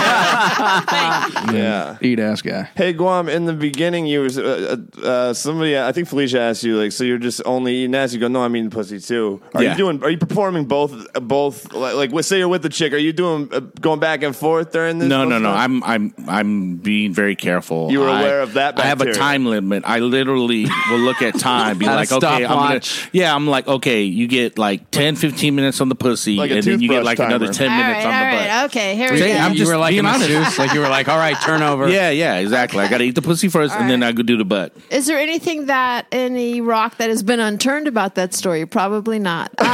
eat ass guy. Hey, Guam, in the beginning, you was somebody, I think Felicia asked you, like, so you're just only eating ass? You go, no, I'm eating pussy too. Are you performing both? Like, say you're with the chick, are you doing going back and forth during this? No. I'm being very careful. You were aware of that bacteria. I have a time limit. I literally will look at time, be like, okay, I'm like, okay, you get like 10, 15 minutes on the pussy, like and then you get like another 10 minutes on the butt. Okay, here we go. You were like in masseuse, like you were like, all right, turn over. Yeah, exactly. I got to eat the pussy first, and then I go do the butt. Is there anything any rock that has been unturned about that story? Probably not. All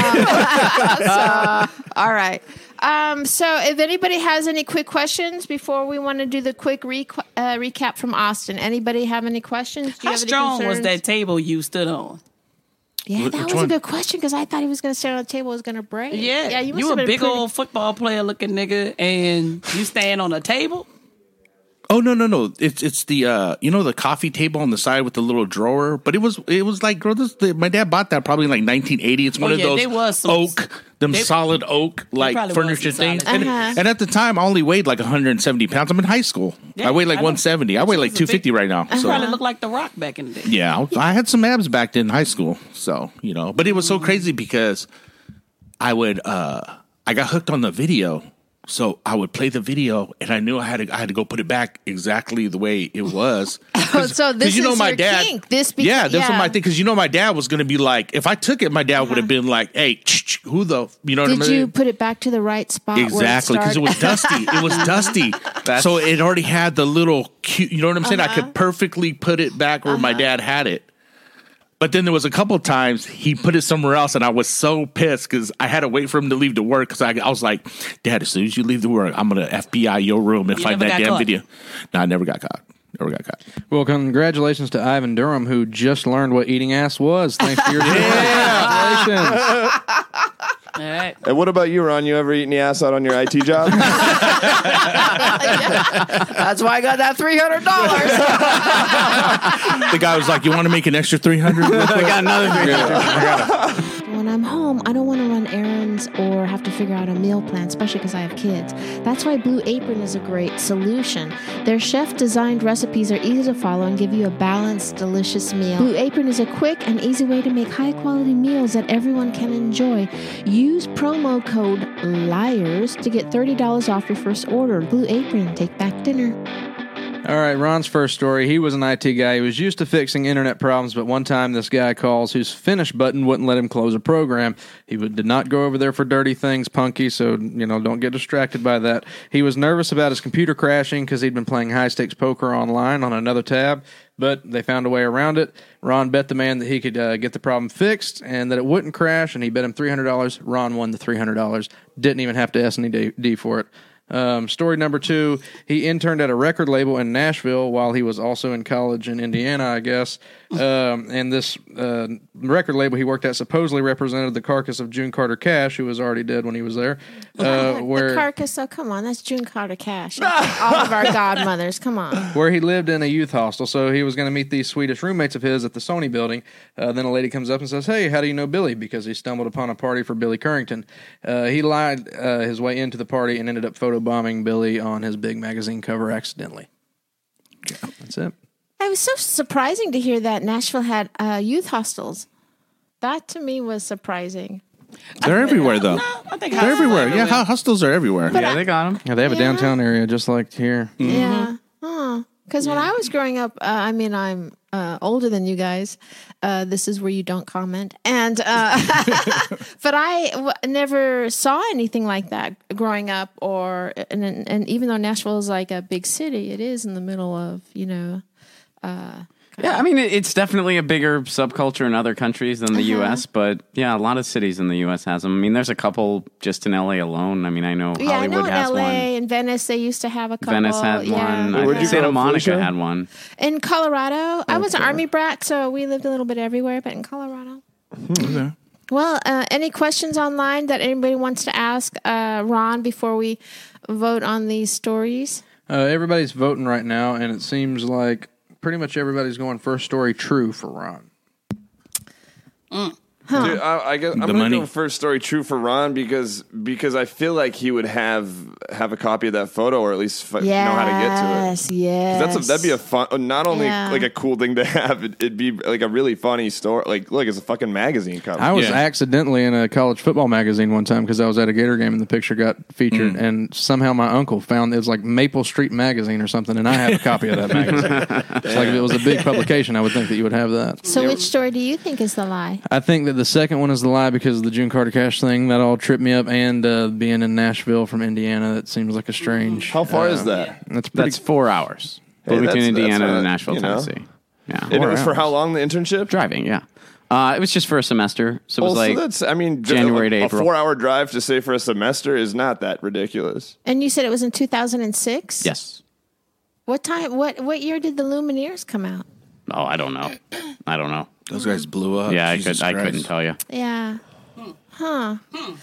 right. So if anybody has any quick questions before we want to do the quick recap from Austin, anybody have any questions? How strong was that table you stood on? Yeah, that was a good question because I thought he was going to stand on the table, it was going to break. Yeah, you a big old football player looking nigga, and you stand on a table? Oh no! It's the the coffee table on the side with the little drawer. But it was like, girl, my dad bought that probably in like 1980. It's one of those solid oak like furniture things. And at the time, I only weighed like 170 pounds. I'm in high school. I weighed like 170. I weigh like 250 right now. You probably looked like The Rock back in the day. Yeah, I had some abs back then in high school. So but it was so crazy because I got hooked on the video. So I would play the video, and I knew I had to go put it back exactly the way it was. So this is my dad. Kink. This this was my thing because my dad was going to be like, if I took it, my dad would have been like, "Hey, who the you know?" Did you put it back to the right spot? Exactly, because it was dusty. It was dusty, so it already had the little cute. You know what I'm saying? I could perfectly put it back where my dad had it. But then there was a couple times he put it somewhere else, and I was so pissed because I had to wait for him to leave to work because I was like, Dad, as soon as you leave to work, I'm going to FBI your room and find that damn video. No, I never got caught. Well, congratulations to Ivan Durham, who just learned what eating ass was. Thanks to your congratulations. All right. And what about you, Ron? You ever eaten the ass out on your IT job? That's why I got that $300. The guy was like, "You want to make an extra $300?" I got another $300. When I'm home, I don't want to run errands or have to figure out a meal plan, especially because I have kids. That's why Blue Apron is a great solution. Their chef-designed recipes are easy to follow and give you a balanced, delicious meal. Blue Apron is a quick and easy way to make high-quality meals that everyone can enjoy. Use promo code LIARS to get $30 off your first order. Blue Apron, take back dinner. All right, Ron's first story. He was an IT guy. He was used to fixing internet problems, but one time this guy calls whose finish button wouldn't let him close a program. He did not go over there for dirty things, punky, so, don't get distracted by that. He was nervous about his computer crashing because he'd been playing high-stakes poker online on another tab, but they found a way around it. Ron bet the man that he could get the problem fixed and that it wouldn't crash, and he bet him $300. Ron won the $300. Didn't even have to S&D for it. Story number 2, he interned at a record label in Nashville while he was also in college in Indiana, I guess. And this record label he worked at supposedly represented the carcass of June Carter Cash, who was already dead when he was there. The carcass, come on, that's June Carter Cash. All of our godmothers, come on. Where he lived in a youth hostel, so he was going to meet these Swedish roommates of his at the Sony building. Then a lady comes up and says, "Hey, how do you know Billy?" Because he stumbled upon a party for Billy Currington. He lied his way into the party and ended up photobombing Billy on his big magazine cover accidentally. Yeah, that's it. It was so surprising to hear that Nashville had youth hostels. That to me was surprising. They're everywhere, though. No, I think they're everywhere. Yeah, hostels are everywhere. Yeah, they got them. Yeah, they have a downtown area just like here. Yeah. Because when I was growing up, I'm older than you guys. This is where you don't comment. And but I never saw anything like that growing up. And even though Nashville is like a big city, it is in the middle of, Yeah, I mean, it's definitely a bigger subculture in other countries than the U.S., but yeah, a lot of cities in the U.S. has them. I mean, there's a couple just in L.A. alone. I mean, I know Hollywood has one. L.A. and Venice, they used to have a couple. Venice had one. I think Santa Monica had one. In Colorado, I was an Army brat, so we lived a little bit everywhere, but in Colorado. Okay. Well, any questions online that anybody wants to ask Ron before we vote on these stories? Everybody's voting right now, and it seems like pretty much everybody's going first story true for Ron. Dude, I guess I'm going to go first story true for Ron because I feel like he would have a copy of that photo or at least know how to get to it. Yes, that'd be a fun, not only like a cool thing to have, it'd be like a really funny story. Like, look, it's a fucking magazine cover. I was accidentally in a college football magazine one time because I was at a Gator game and the picture got featured, and somehow my uncle found it was like Maple Street Magazine or something, and I have a copy of that magazine. It's like if it was a big publication, I would think that you would have that. So, which story do you think is the lie? I think that the second one is the lie because of the June Carter Cash thing. That all tripped me up, and being in Nashville from Indiana, that seems like a strange. How far is that? That's 4 hours. Between Indiana and Nashville, Tennessee. Yeah. And it was for how long, the internship? Driving, yeah. It was just for a semester, so it was January to April. A 4-hour drive to say for a semester is not that ridiculous. And you said it was in 2006? Yes. What time? What year did the Lumineers come out? Oh, I don't know. Those guys blew up. Yeah, I couldn't tell you. Yeah. Huh.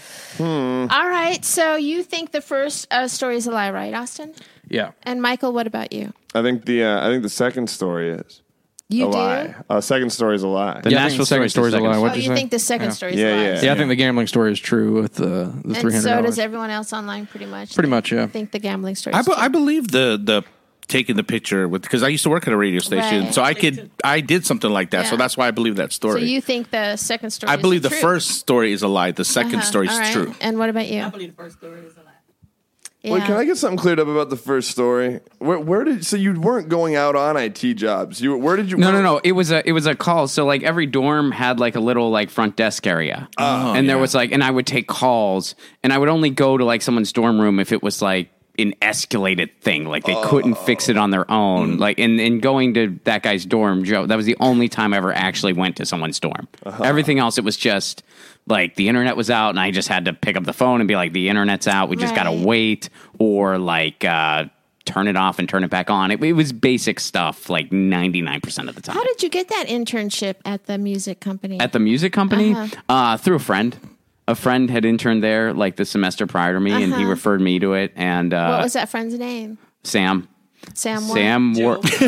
All right. So you think the first story is a lie, right, Austin? Yeah. And Michael, what about you? I think the second story is a lie. Second story is a lie. The Nashville second story is a lie. What you say? think the second story is a lie? Yeah, I think the gambling story is true with the $300. And so does everyone else online, pretty much. Pretty much, yeah. I think the gambling story. Is I believe the taking the picture with because I used to work at a radio station, so I did something like that. Yeah. So that's why I believe that story. So you think the second story? I believe the true? first story is a lie. The second story is true. And what about you? I believe the first story is a lie. Yeah. Wait, can I get something cleared up about the first story? So you weren't going out on IT jobs? Where did you? No. It was a call. So like every dorm had like a little like front desk area, and there was like, and I would take calls, and I would only go to like someone's dorm room if it was like an escalated thing, like they couldn't fix it on their own. Like in going to that guy's dorm, Joe, that was the only time I ever actually went to someone's dorm. Everything else, it was just like the internet was out and I just had to pick up the phone and be like, the internet's out, we just gotta wait, or like turn it off and turn it back on. It was basic stuff like 99% of the time. How did you get that internship at the music company? At the music company? Through a friend. A friend had interned there like the semester prior to me, and he referred me to it. And what was that friend's name? Sam. Sam what? Sam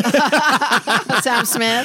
Sam Smith.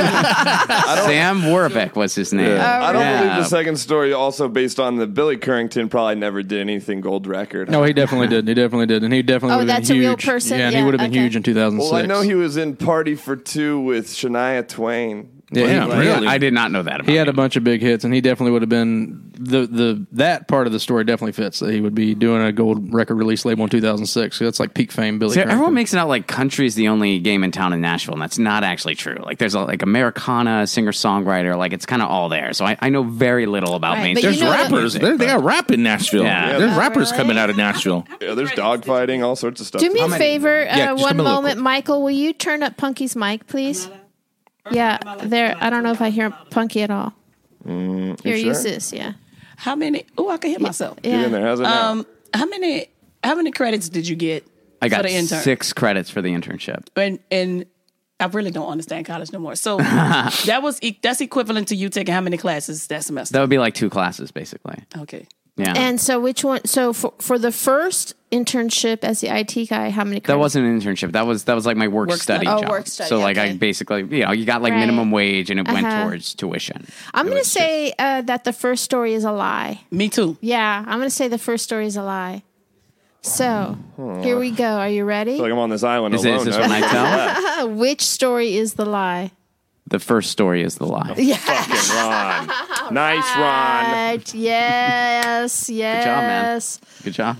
Sam Warbeck was his name. I don't believe the second story also based on the Billy Currington probably never did anything gold record. No, he definitely did. And he definitely would have been huge. That's a real person? Yeah, and he would have been huge in 2006. Well, I know he was in Party for Two with Shania Twain. Yeah, really? I did not know that about He had him. a bunch of big hits, and he definitely would have been that part of the story definitely fits. That he would be doing a gold record release label in 2006. So that's like peak fame. Billy. Everyone makes it out like country is the only game in town in Nashville, and that's not actually true. Like there's like Americana, singer songwriter, like it's kind of all there. So I know very little about mainstream. There's rappers. They got rap in Nashville. Yeah. There's rappers coming out of Nashville. Yeah, there's dogfighting, all sorts of stuff. Do me a favor, just one come a little moment, Michael. Will you turn up Punky's mic, please? Yeah, there. I don't know if I hear Punky at all. Here, use this. Yeah. How many? Oh, I can hear myself. Yeah. Get in there. How's it now? How many credits did you get? I got for the intern? 6 credits for the internship. And I really don't understand college no more. So that's equivalent to you taking how many classes that semester? That would be like 2 classes, basically. Okay. Yeah. And so, which one? So for the first internship as the IT guy, how many? That wasn't an internship. That was like my work study study. job. Work study, so like okay. I basically, you got like minimum wage, and it went towards tuition. I'm going to say that the first story is a lie. Me too. Yeah, I'm going to say the first story is a lie. So here we go. Are you ready? I feel like I'm on this island Is alone. this when I tell? Which story is the lie? The first story is the lie. Yeah. Fucking Ron. Nice, Ron. Right. Yes. Yes. Good job, man. Good job.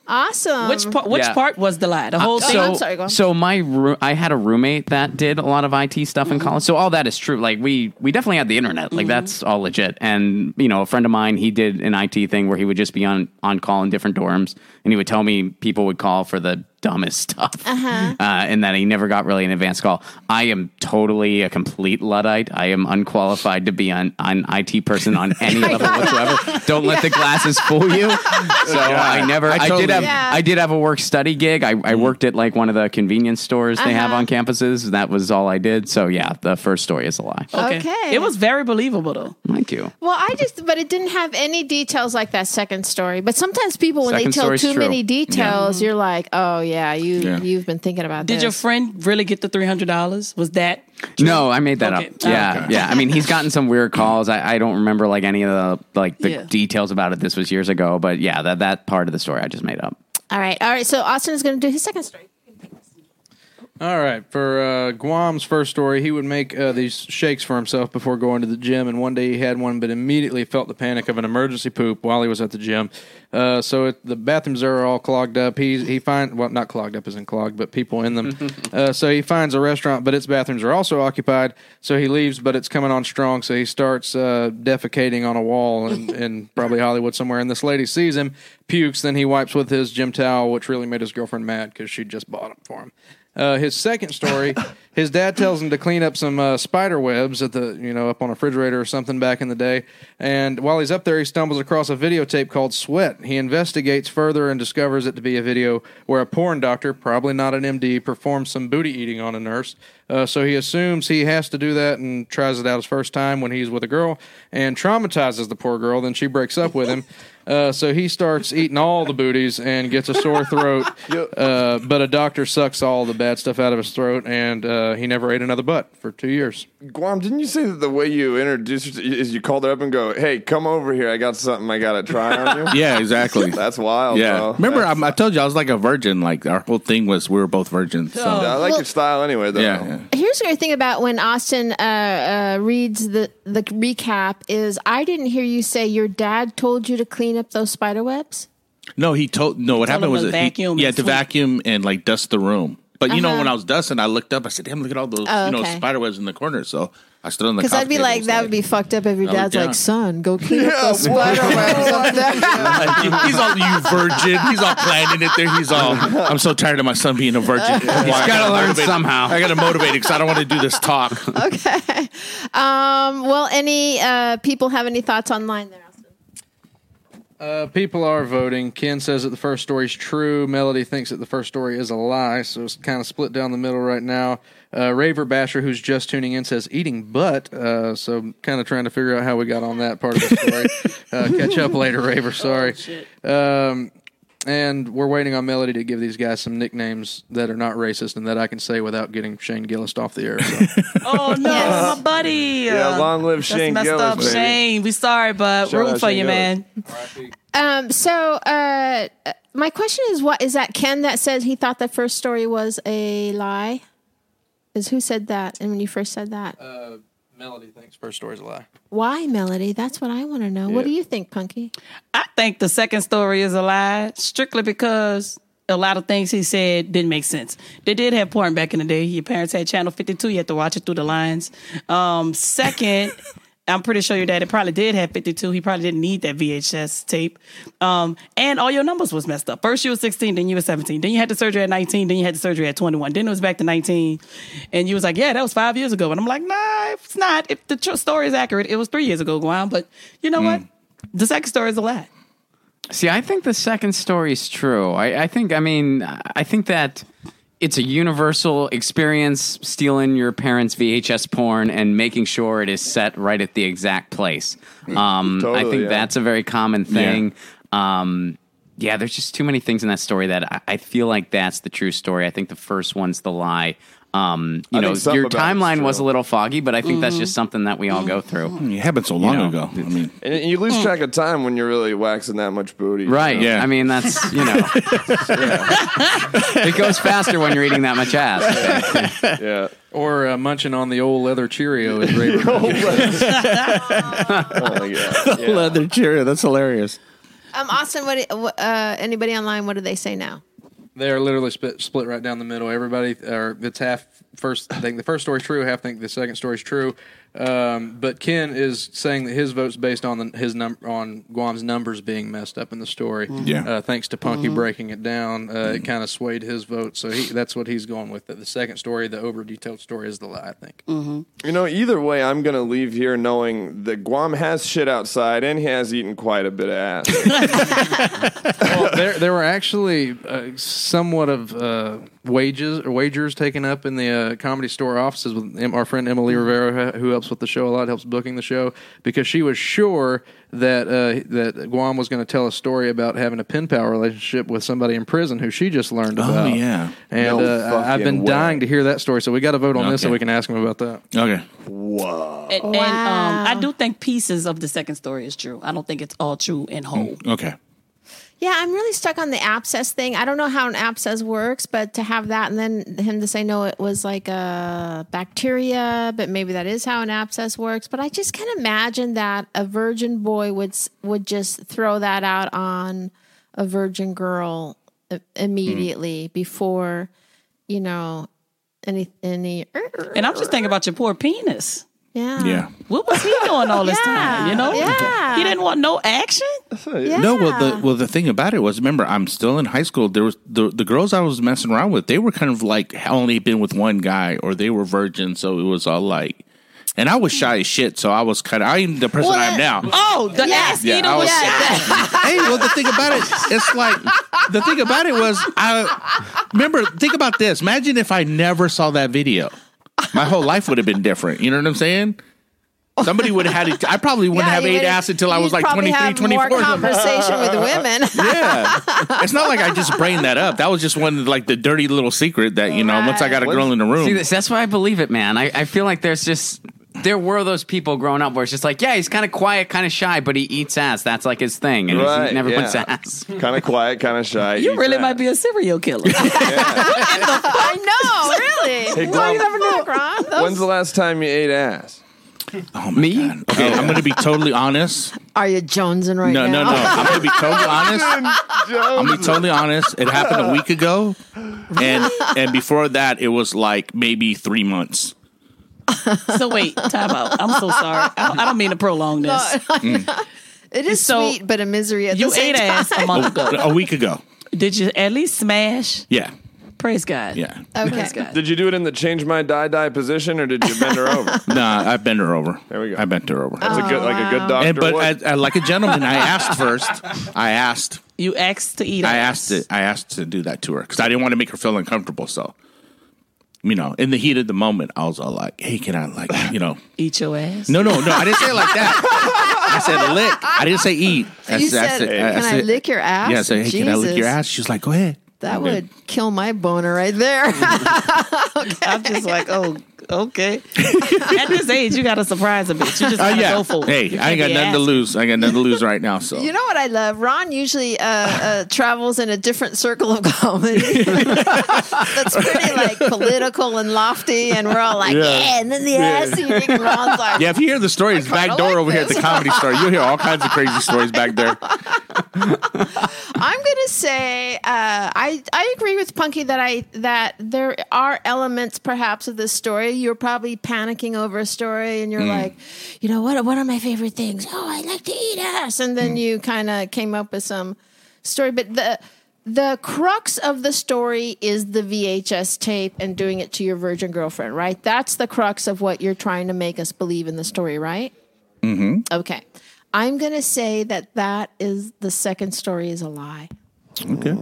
Awesome. Which part was the lie? The whole thing? I'm sorry, go on. So I had a roommate that did a lot of IT stuff in college. So all that is true. Like we definitely had the internet. Like that's all legit. And a friend of mine, he did an IT thing where he would just be on call in different dorms, and he would tell me people would call for the dumbest stuff, and that he never got really an advanced call. I am totally a complete Luddite. I am unqualified to be an IT person on any level whatsoever. Don't let the glasses fool you. So I did have a work study gig. I worked at like one of the convenience stores they have on campuses. That was all I did. So yeah, the first story is a lie. Okay. It was very believable though. Thank you. Well, but it didn't have any details like that second story. But sometimes people, when they tell too many details, you're like, oh yeah, you've been thinking about this. Did your friend really get the $300? Was that true? No, I made that up. Yeah, yeah. I mean, he's gotten some weird calls. I don't remember like any of the details about it. This was years ago, but yeah, that part of the story I just made up. All right. So Austin is going to do his second story. All right. For Guam's first story, he would make these shakes for himself before going to the gym, and one day he had one, but immediately felt the panic of an emergency poop while he was at the gym. So the bathrooms are all clogged up. He finds, well, not clogged up as in clogged, but people in them. So he finds a restaurant, but its bathrooms are also occupied. So he leaves, but it's coming on strong. So he starts defecating on a wall in probably Hollywood somewhere. And this lady sees him, pukes, then he wipes with his gym towel, which really made his girlfriend mad because she just bought them for him. His second story, his dad tells him to clean up some spider webs at up on a refrigerator or something back in the day. And while he's up there, he stumbles across a videotape called Sweat. He investigates further and discovers it to be a video where a porn doctor, probably not an MD, performs some booty eating on a nurse. So he assumes he has to do that and tries it out his first time when he's with a girl and traumatizes the poor girl. Then she breaks up with him. So he starts eating all the booties and gets a sore throat. But a doctor sucks all the bad stuff out of his throat, and he never ate another butt for 2 years. Guam, didn't you say that the way you introduced her is you called her up and go, hey, come over here. I got something I got to try on you? Yeah, exactly. That's wild, bro. Remember, I told you I was like a virgin. Like, our whole thing was we were both virgins. So. I like your style anyway, though. Yeah. Here's the thing about when Austin reads the recap is I didn't hear you say your dad told you to clean up those spider webs. No, what happened was to vacuum and like dust the room. But when I was dusting, I looked up. I said, "Damn, look at all those spider webs in the corner." So I stood on the because I'd be like, "That would be fucked up if your dad's like, son, go clean up those spider webs up there." He's all, you virgin. He's all planning it there. He's all, I'm so tired of my son being a virgin. He's got to learn somehow. I got to motivate him because I don't want to do this talk. Okay. Well, any people have any thoughts online there? People are voting. Ken says that the first story is true. Melody thinks that the first story is a lie, so it's kind of split down the middle right now. Raver Basher, who's just tuning in, says eating butt, so kind of trying to figure out how we got on that part of the story. Catch up later, Raver, sorry. And we're waiting on Melody to give these guys some nicknames that are not racist and that I can say without getting Shane Gillis off the air. So. Oh, no, my buddy. Yeah, long live Shane Gillis, up, baby. Shane. We sorry, but rooting for you, man. So my question is, what is that Ken that said he thought the first story was a lie? Who said that? And when you first said that? Melody thinks first story's a lie. Why, Melody? That's what I want to know. Yeah. What do you think, Punky? I think the second story is a lie, strictly because a lot of things he said didn't make sense. They did have porn back in the day. Your parents had Channel 52. You had to watch it through the lines. Second, I'm pretty sure your daddy probably did have 52. He probably didn't need that VHS tape. And all your numbers was messed up. First you were 16, then you were 17. Then you had the surgery at 19, then you had the surgery at 21. Then it was back to 19. And you was like, yeah, that was 5 years ago. And I'm like, nah, it's not. If the story is accurate, it was 3 years ago, Guam. But you know what? The second story is a lie. See, I think the second story is true. I think that it's a universal experience, stealing your parents' VHS porn and making sure it is set right at the exact place. I think that's a very common thing. Yeah. There's just too many things in that story that I feel like that's the true story. I think the first one's the lie. Your timeline was a little foggy, but I think that's just something that we all go through. It happened so long ago. I mean, and you lose track of time when you're really waxing that much booty. Right. Yeah. I mean, that's, it goes faster when you're eating that much ass. Yeah. Or munching on the old leather Cheerio is Ray. Leather Cheerio. That's hilarious. Austin, anybody online? What do they say now? They are literally split right down the middle. Everybody, it's half first think the first story's true, half think the second story's true. But Ken is saying that his vote's based on on Guam's numbers being messed up in the story. Yeah. Thanks to Punky breaking it down, it kind of swayed his vote. So that's what he's going with. The second story, the over-detailed story, is the lie, I think. You know, either way, I'm going to leave here knowing that Guam has shit outside and he has eaten quite a bit of ass. Well, there were actually somewhat of wagers taken up in the Comedy Store offices with our friend Emily Rivera, who helps with the show a lot, helps booking the show, because she was sure that Guam was going to tell a story about having a pen pal relationship with somebody in prison who she just learned about. Oh, yeah. And I've been dying to hear that story, so we got to vote on this so we can ask him about that. Okay. Whoa. And I do think pieces of the second story is true. I don't think it's all true and whole. Okay. Yeah, I'm really stuck on the abscess thing. I don't know how an abscess works, but to have that and then him to say, no, it was like a bacteria, but maybe that is how an abscess works. But I just can't imagine that a virgin boy would just throw that out on a virgin girl immediately before, any. And I'm just thinking about your poor penis. Yeah. Yeah. What was he doing all this time? Yeah. He didn't want no action. Yeah. No, well, the thing about it was, remember, I'm still in high school. There was the girls I was messing around with. They were kind of like only been with one guy, or they were virgins. So it was all like, and I was shy as shit. So I was I'm the person I am now. Oh, the ass eater was shy. Hey, well, the thing about it, it's like the thing about it was, think about this. Imagine if I never saw that video. My whole life would have been different. You know what I'm saying? Somebody would have had it. I probably wouldn't have ate ass until I was like 23, 24. More conversation with women. Yeah. It's not like I just brained that up. That was just one, like the dirty little secret that, once I got a girl in the room. See, that's why I believe it, man. I feel like there were those people growing up where it's just like, yeah, he's kind of quiet, kind of shy, but he eats ass. That's like his thing. And he never puts ass. Kind of quiet, kind of shy. You really might be a serial killer. I know, really. Hey, Well, you never know, Ron. When's the last time you ate ass? Oh, my God. Okay, I'm going to be totally honest. Are you jonesing right now? No. I'm going to be totally honest. I'm going to be totally honest. It happened a week ago. And before that, it was like maybe 3 months. So wait, time out. I'm so sorry. I don't mean to prolong this. It is sweet, but a misery at the same time. You ate ass a month ago. A week ago. Did you at least smash? Yeah. Praise God. Yeah. Okay. Praise God. Did you do it in the change my die position, or did you bend her over? Nah, I bent her over. There we go. I bent her over. That's a good doctor. But like a gentleman, I asked first. You asked to eat ass. I asked to do that to her because I didn't want to make her feel uncomfortable. So, in the heat of the moment, I was all like, "Hey, can I eat your ass?" No, I didn't say it like that. I said lick. I didn't say eat. You said, "Can I lick your ass?" Yeah, I said, "Hey, can I lick your ass?" She was like, "Go ahead." That would kill my boner right there. I'm just like, oh, okay. At this age, you got to surprise a bitch. You just got to go for it. Hey, I ain't got nothing to lose. I got nothing to lose right now. So you know what I love? Ron usually travels in a different circle of comedy. That's pretty like political and lofty, and we're all like, and then the ass eating. And Ron's like, if you hear the stories back door over here at the Comedy Store, you'll hear all kinds of crazy stories back there. I'm gonna say I agree with Punky that there are elements perhaps of this story. You're probably panicking over a story and you're like, what are my favorite things? Oh, I like to eat ass, and then you kind of came up with some story. But the crux of the story is the VHS tape and doing it to your virgin girlfriend, right? That's the crux of what you're trying to make us believe in the story, right? Mm-hmm. Okay. I'm going to say that is the second story is a lie. Okay.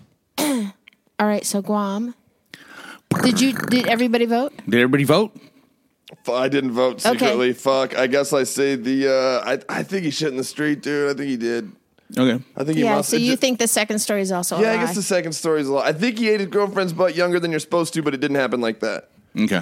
All right, so Guam. Did everybody vote? Did everybody vote? I didn't vote secretly. Okay. Fuck. I guess I say I think he shit in the street, dude. I think he did. Okay. I think he must. So you think the second story is also a lie? Yeah, I guess the second story is a lie. I think he ate his girlfriend's butt younger than you're supposed to, but it didn't happen like that. Okay.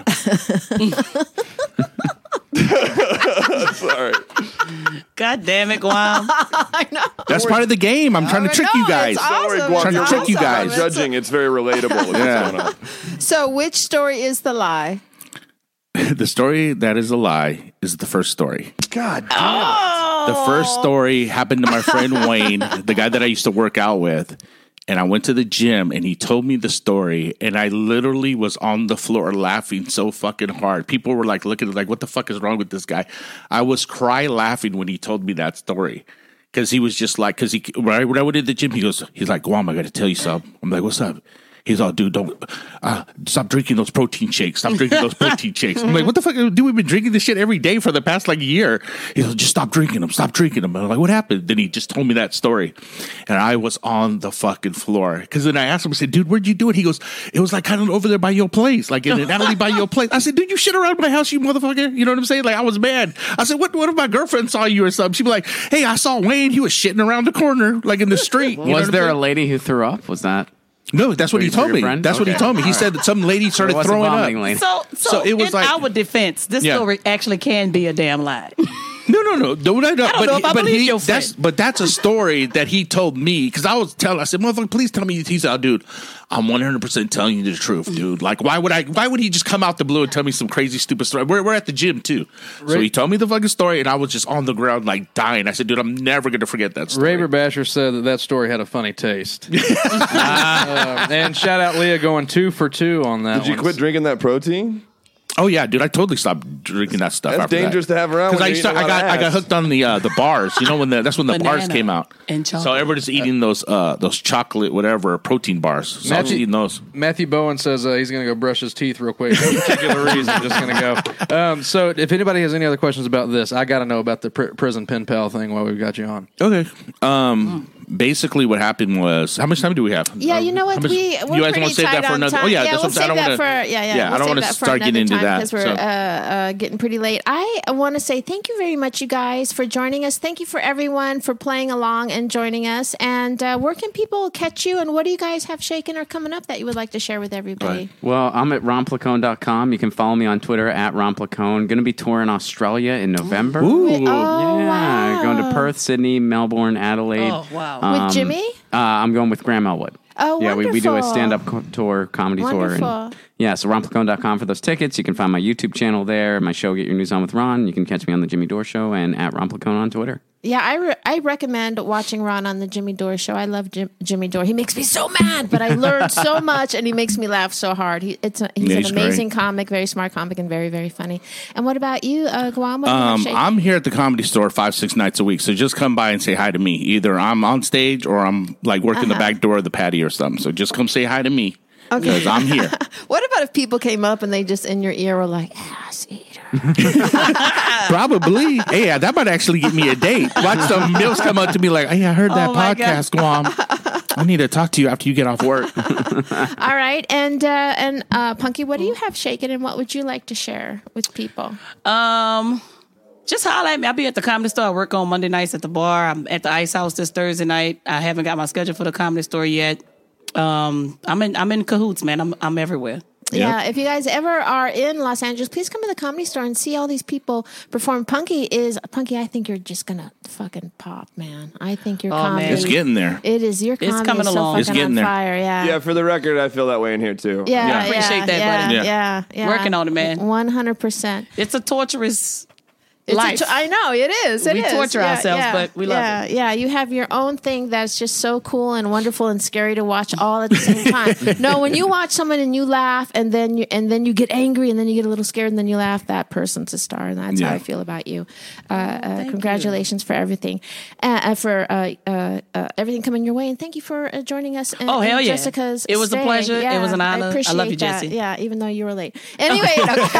Sorry. God damn it, Guam. I know. That's part of the game. I'm trying to trick you guys. Awesome. Trying to trick you guys. Judging, it's very relatable. Yeah. So which story is the lie? The story that is a lie is the first story. God damn The first story happened to my friend Wayne, the guy that I used to work out with. And I went to the gym and he told me the story and I literally was on the floor laughing so fucking hard. People were like looking like, what the fuck is wrong with this guy? I was cry laughing when he told me that story. Cause he was just like, when I went to the gym, he's like, Guam, I got to tell you something. I'm like, what's up? He's all, dude, don't stop drinking those protein shakes. Stop drinking those protein shakes. I'm like, what the fuck? Dude, we've been drinking this shit every day for the past like year. He's like, just stop drinking them. Stop drinking them. I'm like, what happened? Then he just told me that story. And I was on the fucking floor. Because then I asked him, I said, dude, where'd you do it? He goes, it was like kind of over there by your place. Like in Natalie by your place. I said, dude, you shit around my house, you motherfucker. You know what I'm saying? Like I was mad. I said, what if my girlfriend saw you or something? She'd be like, hey, I saw Wayne. He was shitting around the corner, like in the street. Was there a lady who threw up? Was that? No, that's what he told me. That's what he told me. He said that some lady started throwing up. So it was in like our defense, this story actually can be a damn lie. No. I don't know if I believe your friend. But that's a story that he told me because I said, motherfucker, please tell me. He said, dude, I'm 100% telling you the truth, dude. Like, why would he just come out the blue and tell me some crazy, stupid story? We're at the gym too. So he told me the fucking story and I was just on the ground like dying. I said, dude, I'm never going to forget that story. Raver Basher said that story had a funny taste. And shout out Leah going 2 for 2 on that. Did you quit drinking that protein? Oh yeah, dude! I totally stopped drinking that stuff. That's dangerous to have around. Because I got hooked on the bars. You know that's when the bars came out. And chocolate. So everybody's eating those chocolate whatever protein bars. So I was eating those. Matthew Bowen says he's going to go brush his teeth real quick. No particular reason, just going to go. So if anybody has any other questions about this, I got to know about the prison pen pal thing while we've got you on. Okay. Basically, what happened was, how much time do we have? Yeah, you know what? We're you guys want to save that for another? Oh yeah, that's what I don't want to. I don't want to start getting into that because we're getting pretty late. I want to say thank you very much, you guys, for joining us. Thank you for everyone for playing along and joining us. And where can people catch you? And what do you guys have shaken or coming up that you would like to share with everybody? Right. Well, I'm at romplacone.com. You can follow me on Twitter at romplacone. Going to be touring Australia in November. Ooh. Yeah, going to Perth, Sydney, Melbourne, Adelaide. Oh, wow. With Jimmy? I'm going with Graham Elwood. Oh, yeah, wonderful. we do a stand-up tour, comedy tour. And, yeah, so romplacone.com for those tickets. You can find my YouTube channel there, my show, Get Your News On with Ron. You can catch me on The Jimmy Dore Show and at romplacone on Twitter. Yeah, I recommend watching Ron on The Jimmy Dore Show. I love Jimmy Dore. He makes me so mad, but I learned so much, and he makes me laugh so hard. He's an amazing comic, very smart comic, and very, very funny. And what about you, Guam? I'm here at the Comedy Store 5-6 nights a week, so just come by and say hi to me. Either I'm on stage or I'm like working the back door of the patio or something. So just come say hi to me. Okay. Because I'm here. What about if people came up and they just in your ear were like, ass eater? Probably. Hey, that might actually get me a date. Watch some milfs come up to me like, hey, I heard that podcast, Guam. I need to talk to you after you get off work. All right. And Punky, what do you have shaken and what would you like to share with people? Just holler at me. I'll be at the Comedy Store. I work on Monday nights at the bar. I'm at the Ice House this Thursday night. I haven't got my schedule for the Comedy Store yet. I'm in cahoots, man. I'm everywhere. Yeah, if you guys ever are in Los Angeles, please come to the Comedy Store and see all these people perform. Punky, I think you're just gonna fucking pop, man. I think your comedy, it's getting there. It is. Your comedy it's coming is along. So it's getting there. Fire. Yeah. Yeah. For the record, I feel that way in here too. Yeah. I appreciate that, buddy. Yeah. Working on it, man. 100%. It's a torturous life. I know it is. We torture ourselves, but we love it. Yeah, you have your own thing that's just so cool and wonderful and scary to watch all at the same time. No, when you watch someone and you laugh and then you get angry and then you get a little scared and then you laugh, that person's a star, and that's how I feel about you. Congratulations for everything, for everything coming your way, and thank you for joining us. Hell yeah, Jessica's. It was a pleasure. Yeah, it was an honor. I love you, that. Jesse. Yeah, even though you were late. Anyway,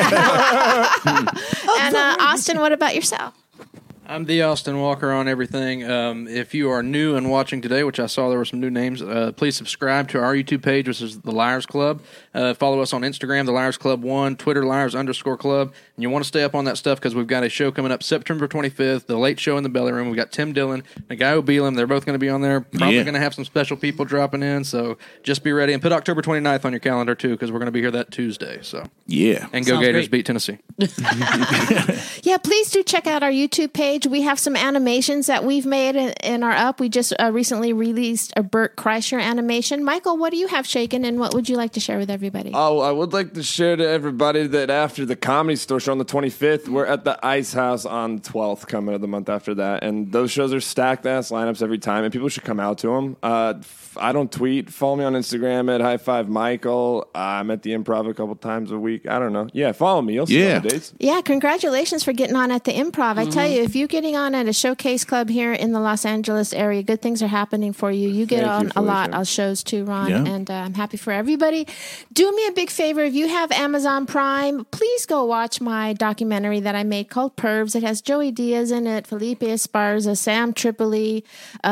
and Austin, what about yourself? I'm the Austin Walker on everything. If you are new and watching today, which I saw there were some new names, please subscribe to our YouTube page, which is The Liars Club. Follow us on Instagram, The Liars Club 1, Twitter, Liars_Club. And you want to stay up on that stuff because we've got a show coming up September 25th, The Late Show in the Belly Room. We've got Tim Dillon and Guy O'Beelam. They're both going to be on there. Probably going to have some special people dropping in, so just be ready. And put October 29th on your calendar, too, because we're going to be here that Tuesday. So yeah. And go Sounds Gators great. beat Tennessee. Yeah, please do check out our YouTube page. page. We have some animations that we've made and are up. We just recently released a Bert Kreischer animation. Michael, what do you have shaken, and what would you like to share with everybody? Oh, I would like to share to everybody that after the Comedy Store show on the 25th, we're at the Ice House on the 12th, coming of the month after that. And those shows are stacked-ass lineups every time, and people should come out to them. I don't tweet. Follow me on Instagram at High Five Michael. I'm at the Improv a couple times a week. I don't know. Yeah, follow me. You'll see all the dates. Yeah, congratulations for getting on at the Improv. I tell you, if you're getting on at a showcase club here in the Los Angeles area, good things are happening for you. You get on a lot of shows too, Ron, and I'm happy for everybody. Do me a big favor. If you have Amazon Prime, please go watch my documentary that I made called Pervs. It has Joey Diaz in it, Felipe Esparza, Sam Tripoli,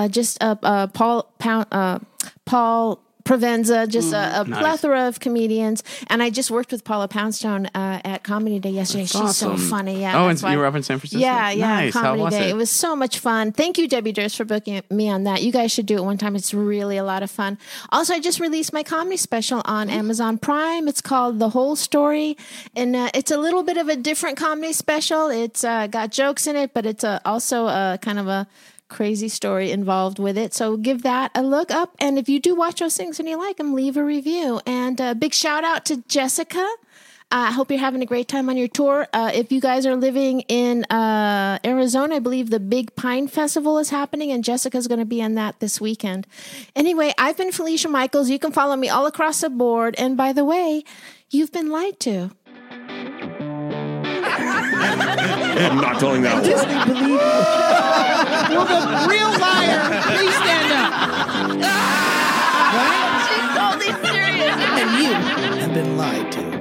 Paul Provenza, just a plethora of comedians. And I just worked with Paula Poundstone at Comedy Day yesterday. She's awesome. So funny. Yeah. Oh, and you were up in San Francisco? Yeah, nice. Comedy Day. It? It was so much fun. Thank you, Debbie Durst, for booking me on that. You guys should do it one time. It's really a lot of fun. Also, I just released my comedy special on Amazon Prime. It's called The Whole Story. And it's a little bit of a different comedy special. It's got jokes in it, but it's also kind of a crazy story involved with it. So give that a look up. And if you do watch those things and you like them, leave a review. And a big shout out to Jessica. I hope you're having a great time on your tour. If you guys are living in Arizona, I believe the Big Pine Festival is happening, and Jessica's going to be on that this weekend. Anyway, I've been Felicia Michaels. You can follow me all across the board. And by the way, you've been lied to. I'm not telling that one. Disney believe well, the real liar, please stand up. Right? She's totally serious. And you have been lied to.